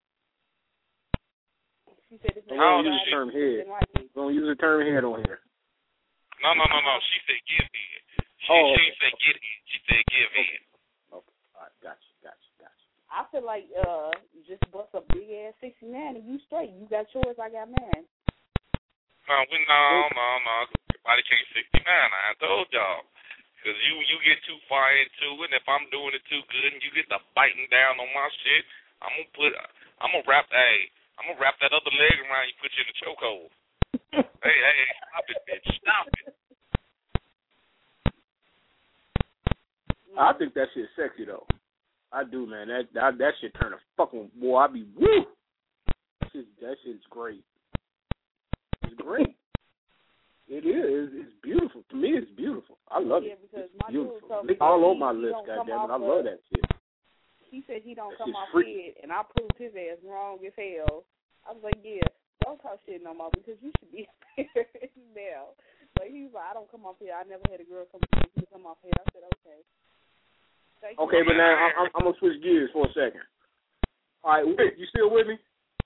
She said it's not use the term head. Don't use the term head on here. No. She said give head. She didn't say get head. She said give head. Okay. All right. Gotcha. I feel like just bust a big ass 69 and you straight. You got yours, I got mine. No. Everybody can't 69. I told y'all. Because you get too far into it, and if I'm doing it too good and you get to biting down on my shit, I'm gonna wrap that other leg around you, put you in the chokehold. Hey, stop it, bitch. Stop it. I think that shit's sexy though. I do, man. That shit turn a fucking boy. I be woo. That shit's great. It's great. It is. It's beautiful. To me, it's beautiful. I love it. It's beautiful. Lick all over my lips, goddammit. I love that shit. He said he don't come off head, and I proved his ass wrong as hell. I was like, yeah, don't talk shit no more because you should be here now. Like, he was like, I don't come off here. I never had a girl come off here. I said, okay. Okay, but now I'm going to switch gears for a second. All right, Wick, you still with me?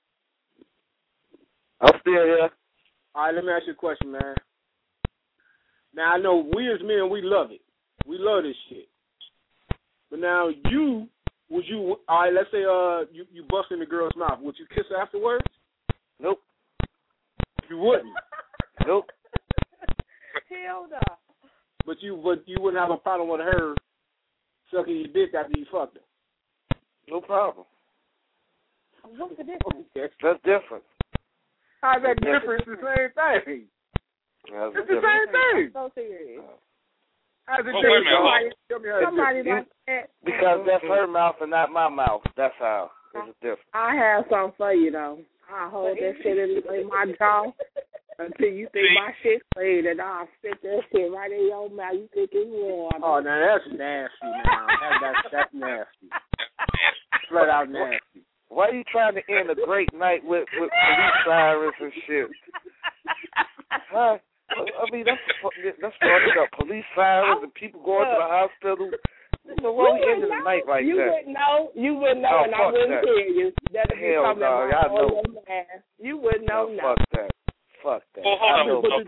I'm still here. All right, let me ask you a question, man. Now, I know we as men, we love it. We love this shit. But now, all right, let's say you bust in the girl's mouth. Would you kiss her afterwards? Nope. You wouldn't? Nope. Hell no. But you wouldn't have a problem with her sucking your dick after you fucked her? No problem. What's the difference? That's different. How's that different? It's the same thing. It's the same thing. I'm so serious. How's it Wait a minute. Somebody like that. Because that's her mouth and not my mouth. That's how. There's a difference. I have something for you though. I hold that shit in my jaw until you think my shit's clean, and I'll spit that shit right in your mouth. You think it's warm. Oh, now that's nasty. Now that's nasty. Flat out nasty. Why are you trying to end a great night with police sirens and shit? Huh? I mean, that's fucked up. Police sirens and people going to the hospital. So why we ended the night like you that? You wouldn't know, and I wouldn't tell you. That'd be Hell something no, y'all know. You wouldn't know. No, fuck that. Well, hold on.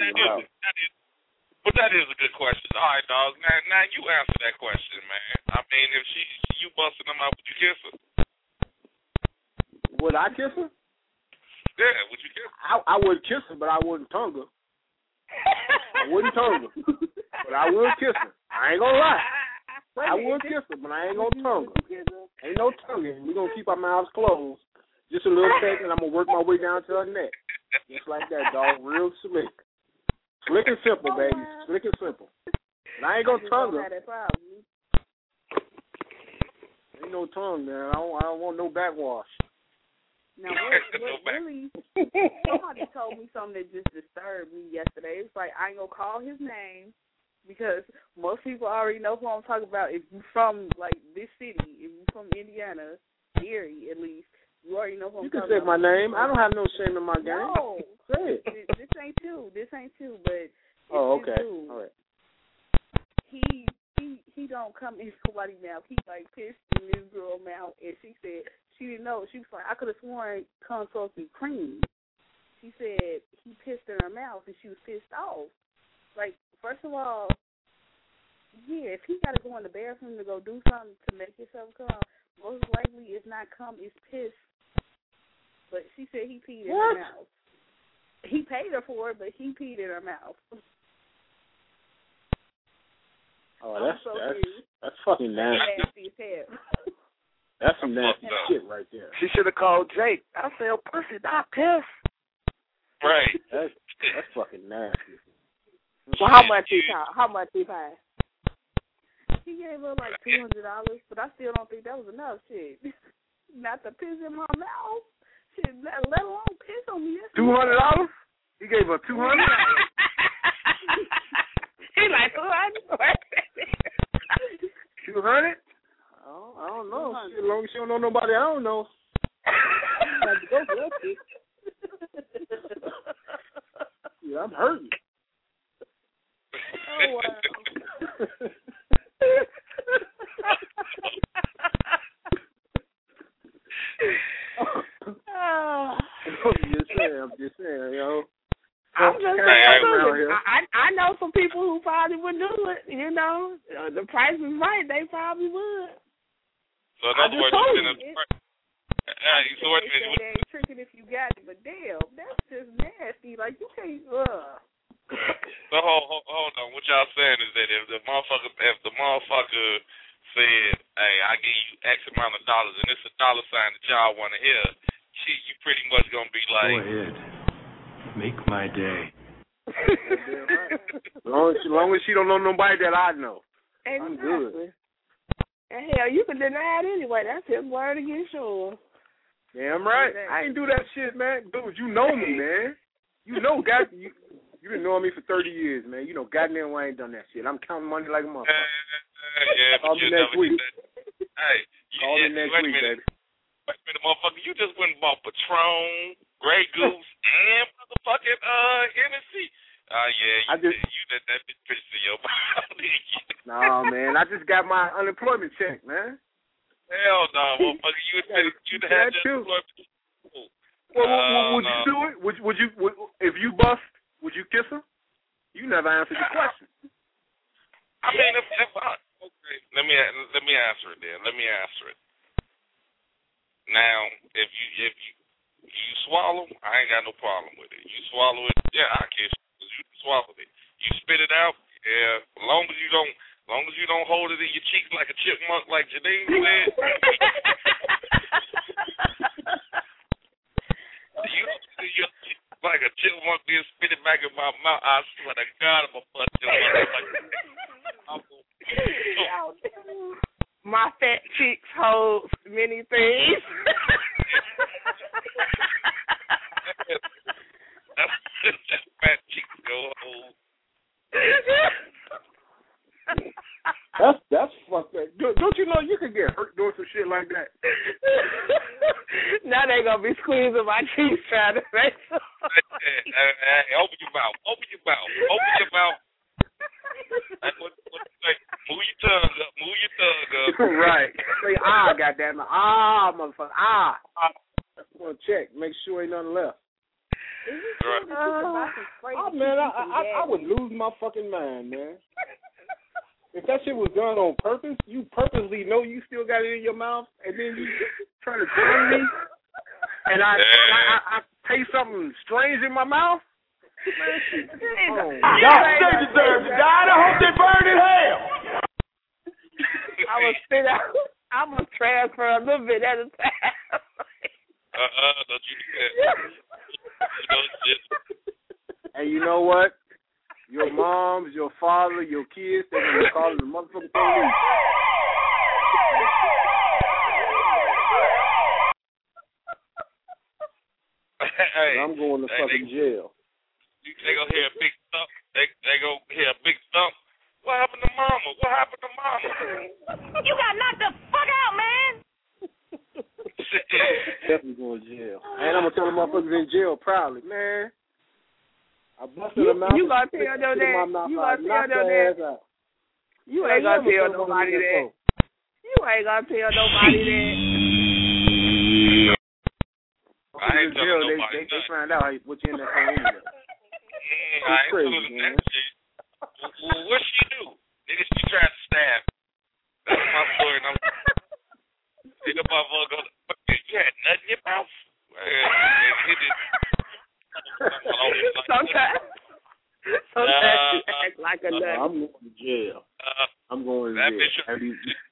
But that is a good question. All right, dog. Now you answer that question, man. I mean, if you busting them out, would you kiss her? Would I kiss her? Yeah, would you kiss her? I would kiss her, but I wouldn't tongue her. I wouldn't tongue her, but I would kiss her. I ain't gonna lie. I would kiss her, but I ain't gonna tongue her. Ain't no tonguing. We're gonna keep our mouths closed just a little second. I'm gonna work my way down to her neck. Just like that, dog. Real slick. Slick and simple, baby. Slick and simple. And I ain't gonna tongue her. Ain't no tongue, man. I don't want no backwash. Now, what really, somebody told me something that just disturbed me yesterday. It's like, I ain't going to call his name because most people already know who I'm talking about. If you're from, like, this city, if you're from Indiana, Erie at least, you already know who I'm talking about. You can say my name. I don't have no shame in my game. No. Say it. This ain't you. This ain't you, but oh, okay. All right. He don't come in somebody's mouth. He, like, pissed in this girl's mouth, and she said, she didn't know. She was like, I could have sworn cum supposed to be cream. She said he pissed in her mouth, and she was pissed off. Like, first of all, yeah, if he got to go in the bathroom to go do something to make himself come, most likely it's not cum, it's piss. But she said he peed in her mouth. He paid her for it, but he peed in her mouth. Oh, that's fucking nasty. Nasty as hell. That's some nasty shit right there. She should have called Jake. I said, pussy, not piss. Right. That's fucking nasty. Well, how much he paid? He gave her like $200, but I still don't think that was enough. Shit, not to piss in my mouth. Shit, let alone piss on me. $200? He gave her $200. He like $200. 200? I don't know. As long as she don't know nobody, I don't know. Yeah, I'm hurting. Oh, wow. I'm just saying, yo. I'm just saying, I know some people who probably would do it, you know. The price is right, they probably would. So in other words, they ain't tricking if you got it, but damn, that's just nasty. Like, you can't, So hold on. What y'all saying is that if the motherfucker said, hey, I give you X amount of dollars and it's a dollar sign that y'all want to hear, you pretty much going to be like, go ahead. Make my day. As long as she don't know nobody that I know. Exactly. I'm good. And hell, you can deny it anyway. That's his word against yours. Damn right. I ain't do that shit, man. Dude, you know me, man. You know, God, you been knowing me for 30 years, man. You know, goddamn, I ain't done that shit. I'm counting money like a motherfucker. Yeah, Call me next week. Hey, call me next week, baby. Wait a minute, motherfucker. You just went and bought Patron, Grey Goose, and motherfucking Hennessy. Yeah, you did that bitch to your body. No, man. I just got my unemployment check, man. Hell no, motherfucker. You'd had that unemployment check. Well, would you do it? Would you if you bust, would you kiss her? You never answered the question. I mean, if okay, let me answer it then. Let me answer it. Now, if you swallow, I ain't got no problem with it. You swallow it, yeah, I kiss you because you swallowed it. You spit it out, yeah. As long as you don't hold it in your cheeks like a chipmunk, like Janine said. you like a chipmunk, then spit it back in my mouth. I swear to God, I'm a bust your motherfucker. My fat cheeks hold many things. Fat cheeks go hold. That's fucked up. Don't you know you can get hurt doing some shit like that? Now they gonna be squeezing my cheeks trying to make some. Hey, open your mouth. Open your mouth. Open your mouth. What you say? Move your tongue up. Move your tongue up. Right. Say goddamn it. Motherfucker. Well, check. Make sure ain't nothing left. Man, I would lose my fucking mind, man. If that shit was done on purpose, you purposely know you still got it in your mouth, and then you trying to tell me, and I taste something strange in my mouth. Man, y'all they deserve to die. I hope they burn in hell. I will spit out. I'm gonna transfer a little bit at a time. Don't you do that. And you know what? Your moms, your father, your kids, they're going to call the motherfucking police. Hey, I'm going to fucking jail. They going to hear a big thump. They going to hear a big thump. What happened to mama? What happened to mama? You got knocked the fuck out, man. Definitely going to jail. And I'm going to tell the motherfuckers in jail proudly, man. I busted them out. You gonna tell your dad? You gonna tell your dad? You ain't gonna tell nobody that. You ain't gonna tell nobody that. I ain't telling nobody. They find out what you in that phone anyway. I ain't telling that shit. Well, what she do? Nigga, she tried to stab. That's my story. And I'm nigga, motherfucker, you had nothing in your mouth. Sometimes you act like a nut. I'm going to jail. I'm going to jail.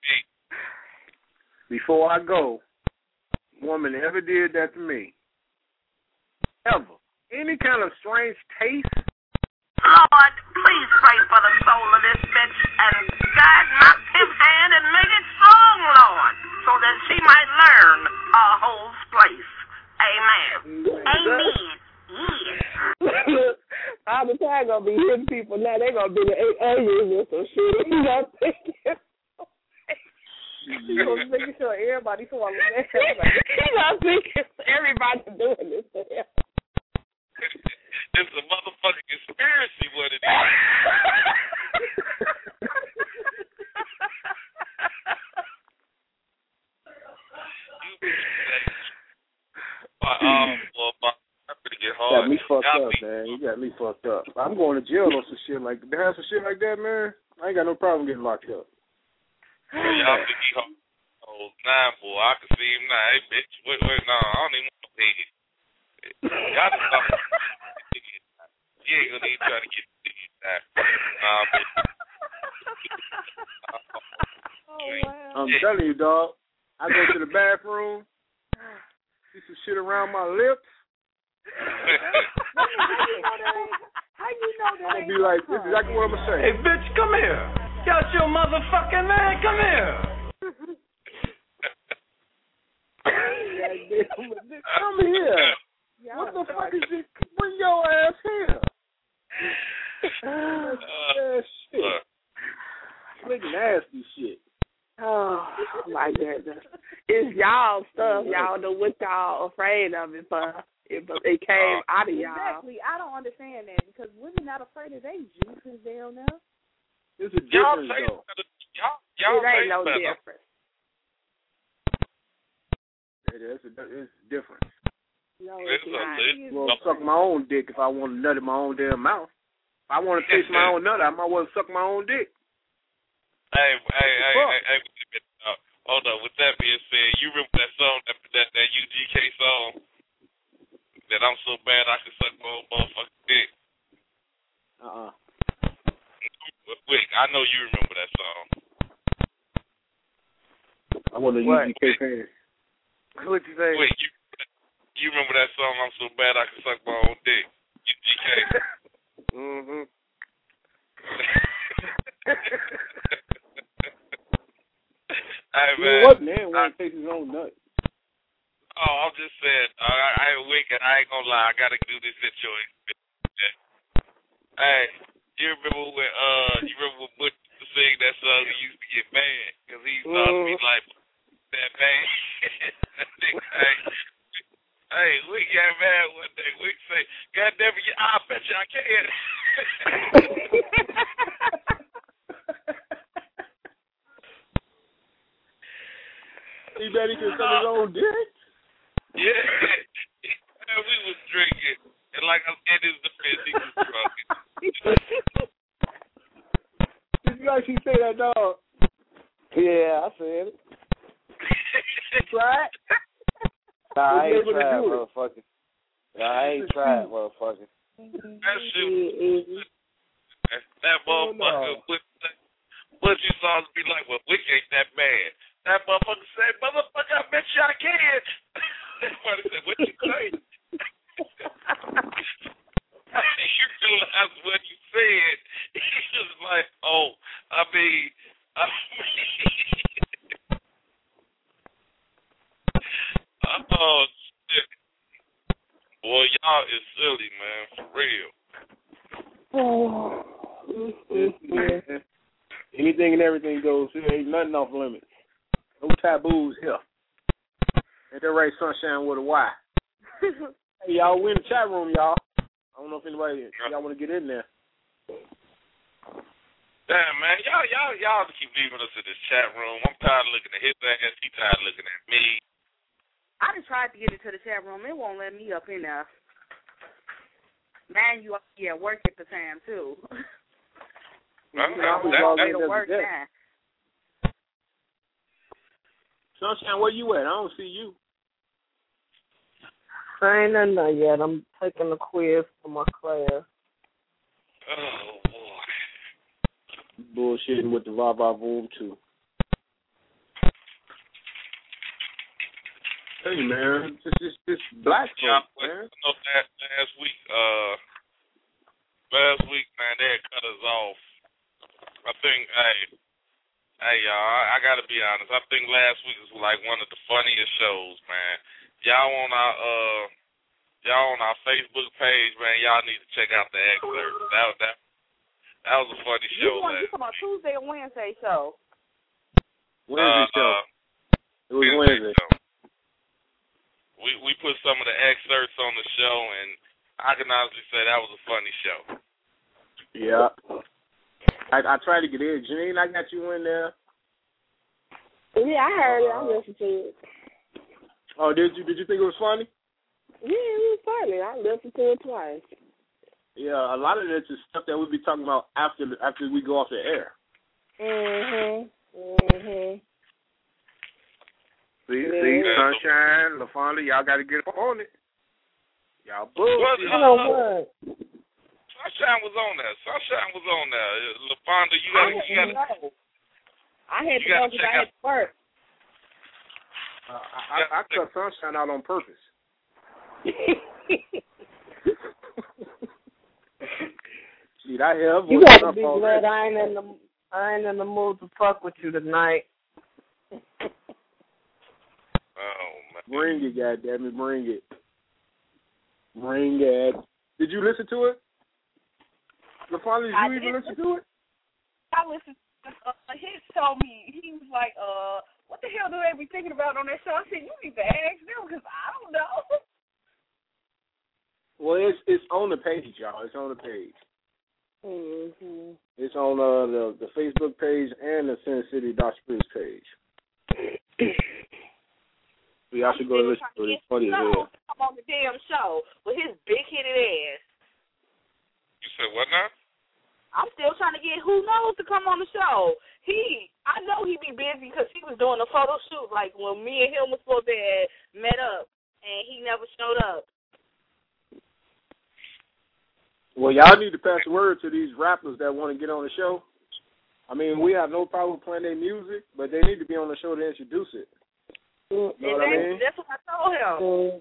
Before I go, woman ever did that to me. Ever. Any kind of strange taste. Lord, please pray for the soul of this bitch and God knock his hand and make it strong, Lord, so that she might learn her whole place. Amen. Amen. Yeah. All the time gonna be hitting people now. They gonna be the onions or some shit. You know, You're making sure everybody swallows that. You know, thinking everybody doing this to him. It's a motherfucking conspiracy. What it is. Got me fucked up, man. You got me fucked up. I'm going to jail or some shit like that. Have some shit like that, man. I ain't got no problem getting locked up. Y'all think he holds 9, boy. I can see him now. Hey, bitch. Wait, no, I don't even want to pay it. Y'all just stop. You ain't gonna even try to get it back. Bitch. I'm telling you, dog. I go to the bathroom, see some shit around my lips. How you know that? I'm gonna be like, this is exactly what I'm gonna say. Hey, bitch, come here. Got your motherfucking man. Come here. Come here. What the fuck is this? Bring your ass here. Shit. Slick nasty shit. Oh my goodness. It's y'all stuff. Y'all know what y'all afraid of it for. It came out of y'all. Exactly. I don't understand that because women not afraid of they juices down there. There's a difference, though. Y'all it ain't no difference. It's different. No, it's not. Well, suck my own dick if I want to nut in my own damn mouth. If I want to taste my own nut, I might well suck my own dick. Hey. Hold on. With that being said, you remember that song, that UGK song? That I'm so bad I can suck my own motherfucking dick. Wait, I know you remember that song. I want to UGK fan. What you say? Wait, you remember that song, I'm so bad I can suck my own dick? UGK. Mm-hmm. Hey, man. What man won't take his own nuts? Oh, I'm just saying. I ain't wicked. I ain't gonna lie. I gotta do this situation. Hey, you remember when Butch used to sing that song? He used to get mad because he used to be like that man. Hey, we got mad one day. We say, "God damn it, I bet you I can." He bet he can suck his own dick. Yeah, and we was drinking, and like I said, his defense, he was drunk. Did you actually say that, dog? Yeah, I said it. Right? Nah, I ain't tried, motherfucker. Nah, I ain't tried, motherfucker. That shit, that motherfucker, what you saw to be like, well, we ain't that bad. That motherfucker said, motherfucker, I bet you I can. Everybody said, what you say? You realize what you said. He was like, oh, I mean. Oh, shit. Boy, y'all is silly, man, for real. Oh. Anything and everything goes here. Ain't nothing off limits. No taboos here. Ain't that right, Sunshine with a Y? Hey, y'all, we in the chat room, y'all. I don't know if anybody, y'all want to get in there. Damn, man, y'all keep leaving us in this chat room. I'm tired of looking at his ass. He tired of looking at me. I just tried to get into the chat room. It won't let me up in there. Man, you at work at the time, too. Sunshine, where you at? I don't see you. I ain't done that yet. I'm taking a quiz for my class. Oh, boy. Bullshitting with the Voom, too. Hey, man, this black folks, man. I know last week, man, they had cut us off. I think, hey, y'all, I gotta be honest. I think last week was like one of the funniest shows, man. Y'all on our Facebook page, man. Y'all need to check out the excerpt. That was a funny show. You talking about Tuesday or Wednesday show? Wednesday show. It was Wednesday. Show. We put some of the excerpts on the show, and I can honestly say that was a funny show. Yeah. I tried to get in. Janine, I got you in there. Yeah, I heard it. I listened to it. Oh, did you think it was funny? Yeah, it was funny. I listened to it twice. Yeah, a lot of this is stuff that we'll be talking about after we go off the air. See, Sunshine, LaFonda, y'all got to get on it. Y'all bullshit. Sunshine was on there. LaFonda, you got to. I had to go because I had to work. I cut Sunshine out on purpose. Shit, I have. You got to be glad I ain't in the mood to fuck with you tonight. Oh man! Bring it, goddammit, bring it. Bring it. Did you listen to it? LaFonda, did you even listen to it? I listened. He told me, he was like, what the hell do they be thinking about on that show? I said, you need to ask them because I don't know. Well, it's on the page, y'all. It's on the page. Mm-hmm. It's on the Facebook page and the Sin City Dark Springs page. So y'all should go listen to it. It's funny as hell. I'm on the damn show with his big-headed ass. You said what now? I'm still trying to get Who Knows to come on the show. I know he be busy because he was doing a photo shoot, like when me and him was supposed to have met up, and he never showed up. Well, y'all need to pass the word to these rappers that want to get on the show. I mean, we have no problem playing their music, but they need to be on the show to introduce it. You know what I mean? That's what I told him.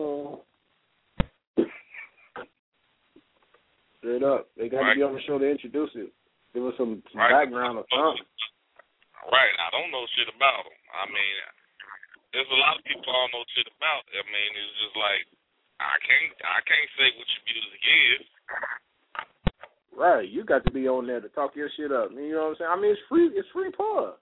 Straight up. They got to be on the show to introduce it. Give us some background or something. Right. I don't know shit about them. I mean, there's a lot of people I don't know shit about. I mean, it's just like I can't say what your music is. Right, you got to be on there to talk your shit up. You know what I'm saying? I mean, it's free. It's free pub.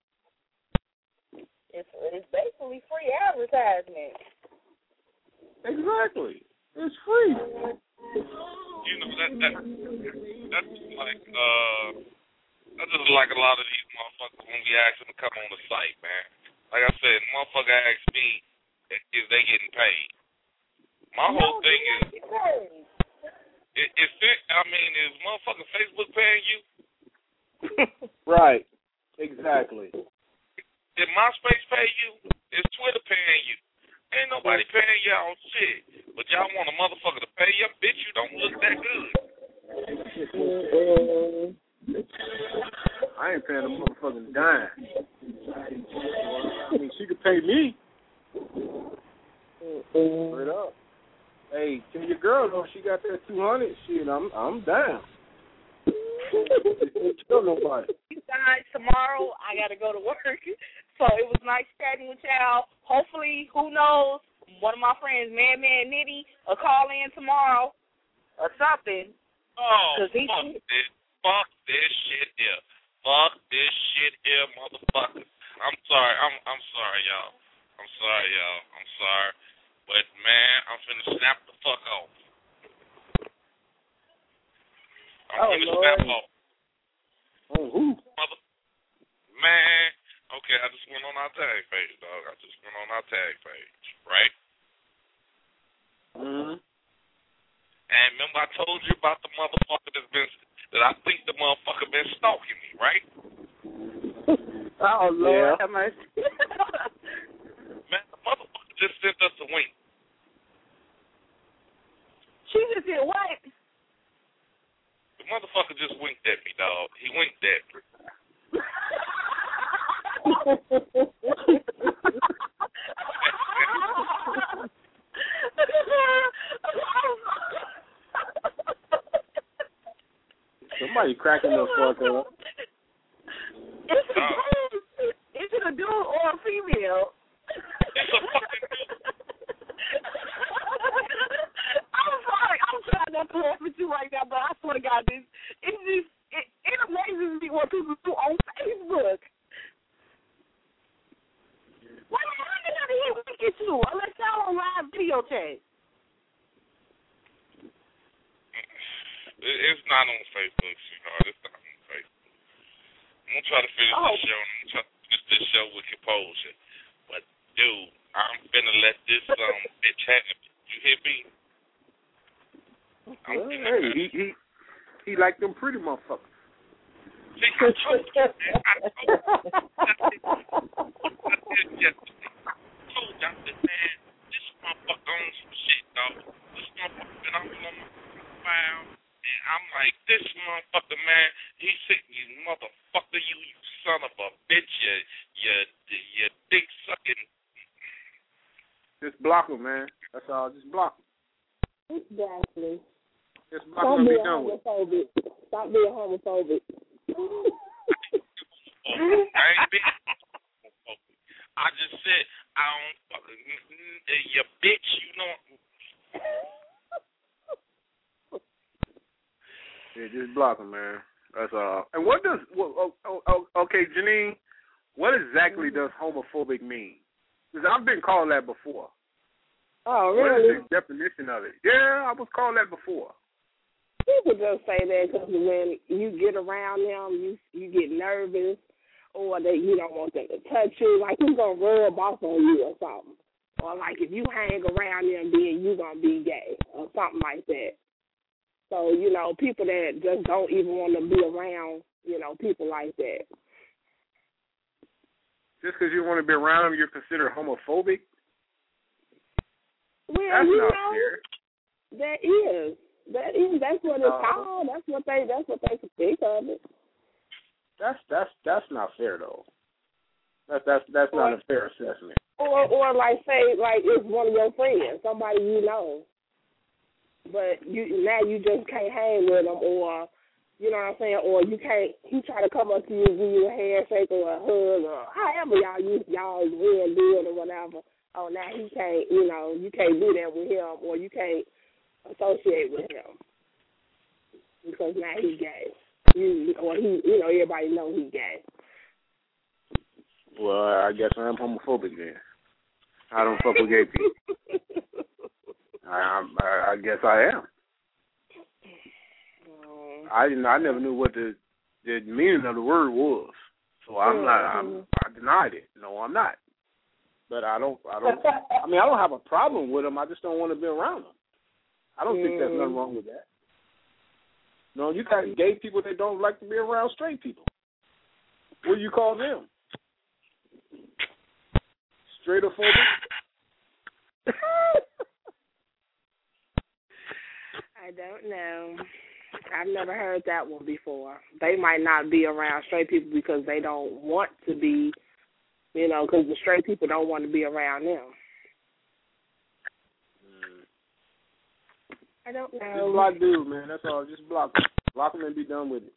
It's basically free advertisement. Exactly. It's free. You know that's like I just like a lot of these motherfuckers when we ask them to come on the site, man. Like I said, motherfucker asked me if they getting paid. My whole thing is, is motherfucking Facebook paying you? Right. Exactly. Did MySpace pay you? Is Twitter paying you? Ain't nobody paying y'all shit. But y'all want a motherfucker to pay you? Bitch, you don't look that good. I ain't paying a motherfucking dime. I mean, she could pay me. Straight up. Hey, tell your girl though, she got that 200 shit. I'm down. Don't tell nobody. Guys, tomorrow I gotta go to work. So it was nice chatting with y'all. Hopefully, who knows, one of my friends, Man Nitty, will call in tomorrow or something. Oh, fuck this shit here. Fuck this shit here, motherfuckers. I'm sorry. I'm sorry, y'all. I'm sorry. But, man, I'm finna snap the fuck off. I'm finna snap off. Oh, who? Man, okay, I just went on our tag page, dog. Right? Mm-hmm. And remember I told you about the motherfucker that I think the motherfucker been stalking me, right? Oh, Lord, have mercy. Man, the motherfucker just sent us a wink. She just did what? The motherfucker just winked at me, dog. He winked at me. Somebody cracking the fuck up. Is it a dude or a female? It's a fucking dude. I'm sorry. I'm trying not to laugh at you right now, but I swear to God, it amazes me what people do on Facebook. Why did I hear look at you? Unless y'all on live video chat. It's not on Facebook, sweetheart. It's not on Facebook. I'm gonna try to finish this show. I'm gonna try to finish this show with composure. But dude, I'm finna let this bitch happen. You hear me? Hey, he like them pretty motherfuckers. See, I told you, man. I told y'all that, man, this motherfucker on some shit, dog. This motherfucker been on my file. And I'm like, this motherfucker, man, he said, you motherfucker, you son of a bitch, you dick sucking. Just block him, man. That's all. Just block him. Exactly. Just block him and be done with it. Stop being homophobic. I ain't being homophobic. I just said, I don't fucking, you bitch, you know. Yeah, just block him, man. That's all. And what does, okay, Janine, what exactly does homophobic mean? Because I've been called that before. Oh, really? What is the definition of it? Yeah, I was called that before. People just say that because when you get around them, you get nervous, or that you don't want them to touch you, like he's going to rub off on you or something. Or like if you hang around them, then you're going to be gay or something like that. So, you know, people that just don't even want to be around, you know, people like that. Just because you want to be around them, you're considered homophobic? Well, that's you not know, fair. That's what it's called. That's what they think of it. That's not fair though. That's not a fair assessment. Or like say like it's one of your friends, somebody you know, but you just can't hang with them, or You know what I'm saying? Or you can't. He try to come up to you, give you a handshake or a hug or however y'all real do it or whatever. Oh, now he can't. You know, you can't do that with him, or you can't associate with him because now he gay. Everybody know he gay. Well, I guess I'm homophobic then. I don't fuck with gay people. I guess I am. I never knew what the meaning of the word was, so I denied it. No, I'm not. But I don't. I don't have a problem with them. I just don't want to be around them. I don't think there's nothing wrong with that. No, you got gay people that don't like to be around straight people. What do you call them? Straightophobic? I don't know. I've never heard that one before. They might not be around straight people because they don't want to be, because the straight people don't want to be around them. I don't know. Just block dude, man. That's all. Just block him. Block him and be done with it.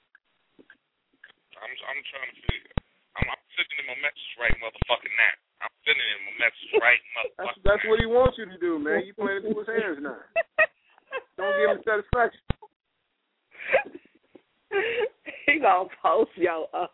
I'm trying to figure. I'm sending him a message right motherfucking now. I'm sending him a message right motherfucking That's what he wants you to do, man. You playing it through his hands now. Don't give him satisfaction. He gonna post yo up.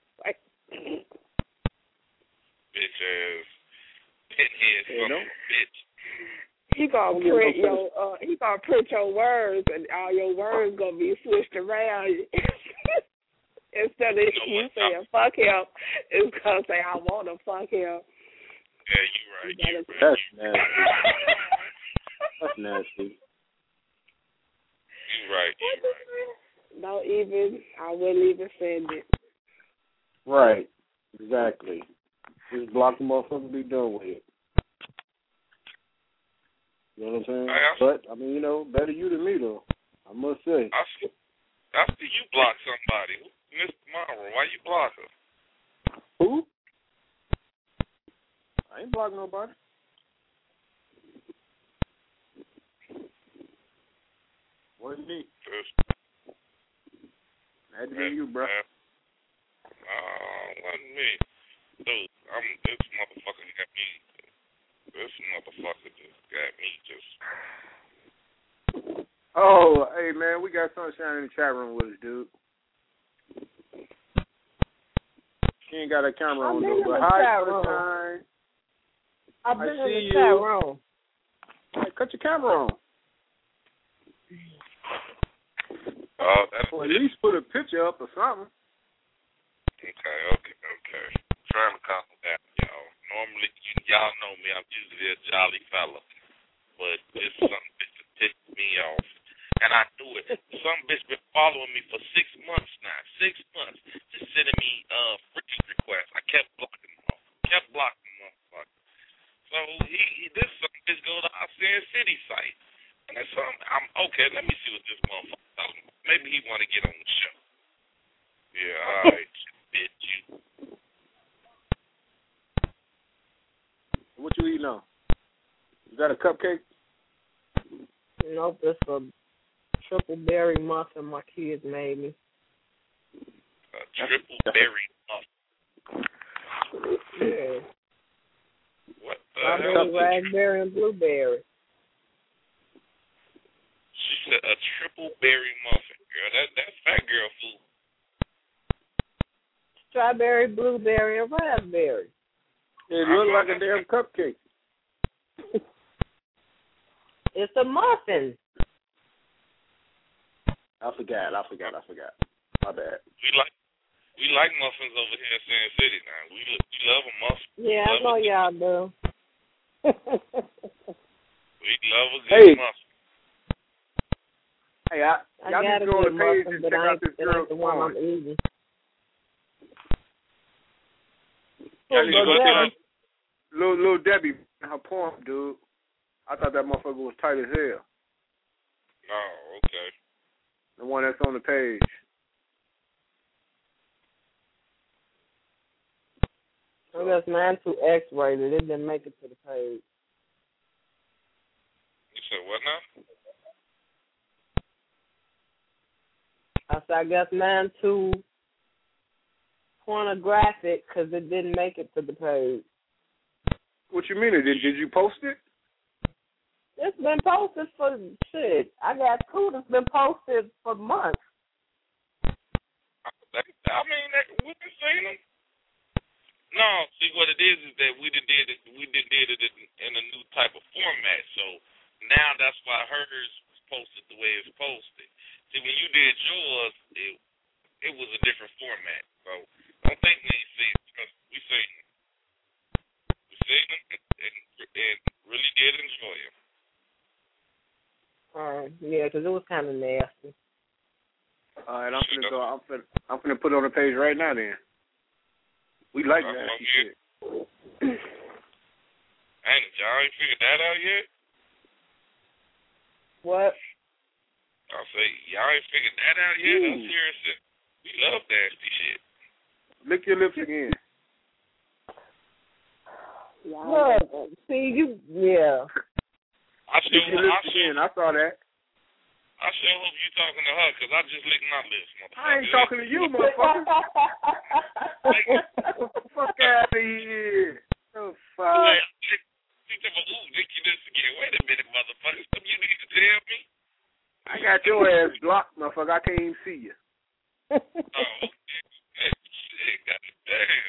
Bitch ass pinhead fucking bitch. He gonna print your words, and all your words gonna be switched around. Instead of you saying fuck him, it's gonna say I wanna fuck him. Yeah, you right. That's nasty. That's nasty. You right. I wouldn't even send it. Right. Exactly. Just block the motherfucker and be done with it. You know what I'm saying? But, better you than me, though. I must say. I see you block somebody. Miss Tomorrow, why you block her? Who? I ain't blocking nobody. Wasn't me. Had to be you, bro. Wasn't me. Dude, this motherfucker got me. This motherfucker just got me just. Oh, hey, man, we got Sunshine in the chat room with us, dude. She ain't got a camera on, though. But hi, Sunshine. I've been in the chat room. Hey, cut your camera on. Or at least put a picture up or something. Okay. Trying to calm down, y'all. Normally, y'all know me. I'm usually a jolly fella. But this some bitch that pissed me off. And I knew it. Some bitch been following me for 6 months now. 6 months. Just sending me freaking requests. I kept blocking them off. So this some bitch go to our Sin City site. And that's something. Okay, let me see what this motherfucker does. Maybe he want to get on the show. Yeah, all right. Bitch, you. What you eating on? Is that a cupcake? Nope, it's a triple berry muffin my kids made me. A triple berry muffin? Yeah. What the hell? Raspberry and blueberry. She said a triple berry muffin. Girl, that's fat girl food. Strawberry, blueberry, and raspberry. It looks like a damn cupcake. It's a muffin. I forgot. My bad. We like muffins over here in Sin City now. We love a muffin. Yeah, I know y'all do. We love a good muffin. Hey, y'all need to go on the page and check out this girl's porn. Little Debbie, her porn, dude. I thought that motherfucker was tight as hell. Oh, okay. The one that's on the page. I guess mine too X-rated. It didn't make it to the page. You said what now? I I guess mine too pornographic because it didn't make it to the page. What you mean? Did you post it? It's been posted for shit. I got two that's been posted for months. I mean, we been seeing them. No, see what it is that we did it in a new type of format. So now that's why hers was posted the way it's posted. See, when you did yours, it was a different format. So don't think we ain't seen it because we seen them. We seen them and really did enjoy them. Yeah, because it was kind of nasty. All right, I'm finna put it on the page right now. Then we like nasty shit. Ain't y'all ain't figured that out yet? What? I'll say y'all ain't figured that out yet. I'm serious. We love nasty shit. Lick your lips again. Look, see you. Yeah. I saw that. I sure hope you talking to her, because I just licked my lips, motherfucker. I ain't talking to you, motherfucker. Fuck out of here. Oh, fuck. She said, ooh, lick your lips again. Wait a minute, motherfucker. Something you need to tell me? I got your ass blocked, motherfucker. I can't even see you. Oh, shit, goddamn.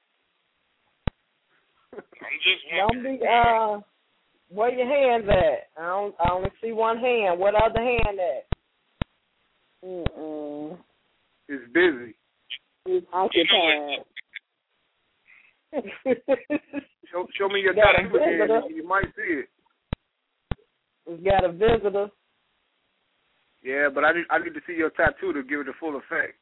I'm just wondering. Don't be, where your hands at? I only see one hand. What other hand at? It's busy. It's occupied. Show me your tattoo again. You might see it. We've got a visitor. Yeah, but I need to see your tattoo to give it the full effect.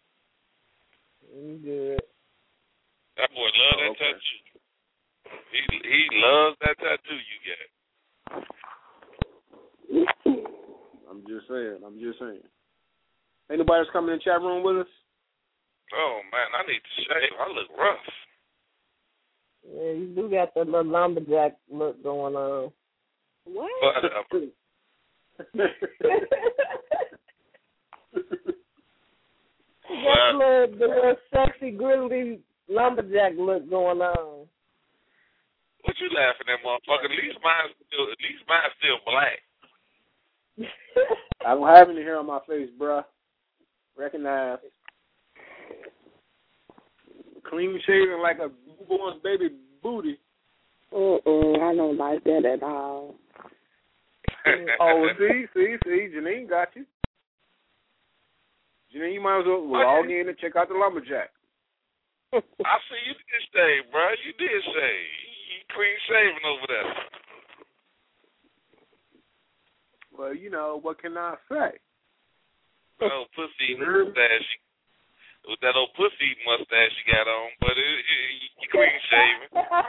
Good. That boy love that tattoo. He loves that tattoo you got. I'm just saying. Ain't nobody else coming in the chat room with us? Oh, man, I need to shave. I look rough. Yeah, you do got that little lumberjack look going on. What? You got the little sexy, grilly lumberjack look going on. What you laughing at, motherfucker? At least mine's still black. I'm having it here on my face, bruh. Recognize. Clean shaven like a newborn's baby booty. I don't like that at all. Oh, see, Janine got you. Janine, you might as well log in and check out the lumberjack. I see you did shave, bro. You did shave. You clean shaven over there. Well, you know, what can I say? That old pussy mustache. With that old pussy mustache you got on, but you clean shaven.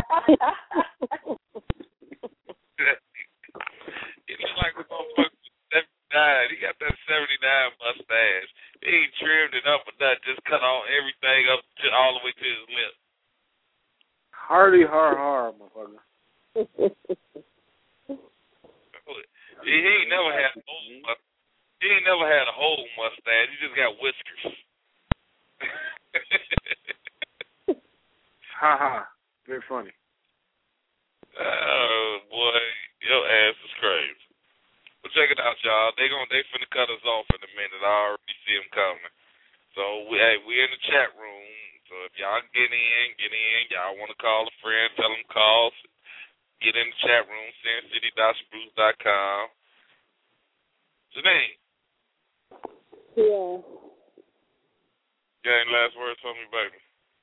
He look like a motherfucker 79. He got that 79 mustache. He ain't trimmed it up or nothing, just cut on everything up to all the way to his lip. Hardy har, motherfucker. He ain't never had a whole mustache. He ain't never had a whole mustache. He just got whiskers. Ha ha. Very funny. Oh boy, your ass is crazy. But check it out, y'all. They finna cut us off in a minute. I already see them coming. So we in the chat room. So if y'all get in. Y'all want to call a friend, tell them call. Get in the chat room, sincity.spruce.com. Janine. Yeah. You got any last words for me, baby?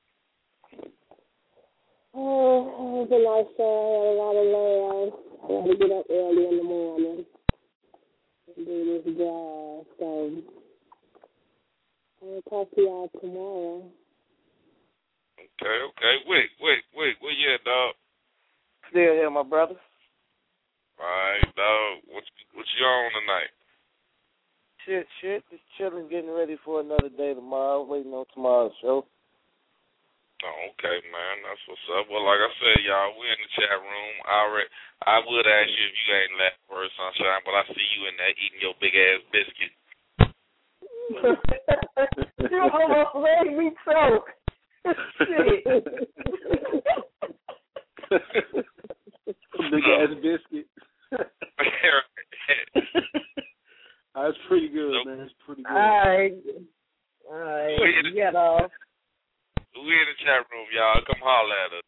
Oh, it's a nice day. I had a lot of layoffs. I got to get up early in the morning and do this job. So I'll talk to y'all tomorrow. Okay. Wait. Where you at, dog? Still here, my brother. All right, dog. What you on tonight? Shit. Just chilling, getting ready for another day tomorrow. Waiting on tomorrow's show. Oh, okay, man. That's what's up. Well, like I said, y'all, we're in the chat room. I would ask you if you ain't last word, Sunshine, but I see you in there eating your big ass biscuit. me too. Shit. Big ass biscuit. That's pretty good, man. It's pretty good. All right. We in the chat room, y'all. Come holler at us.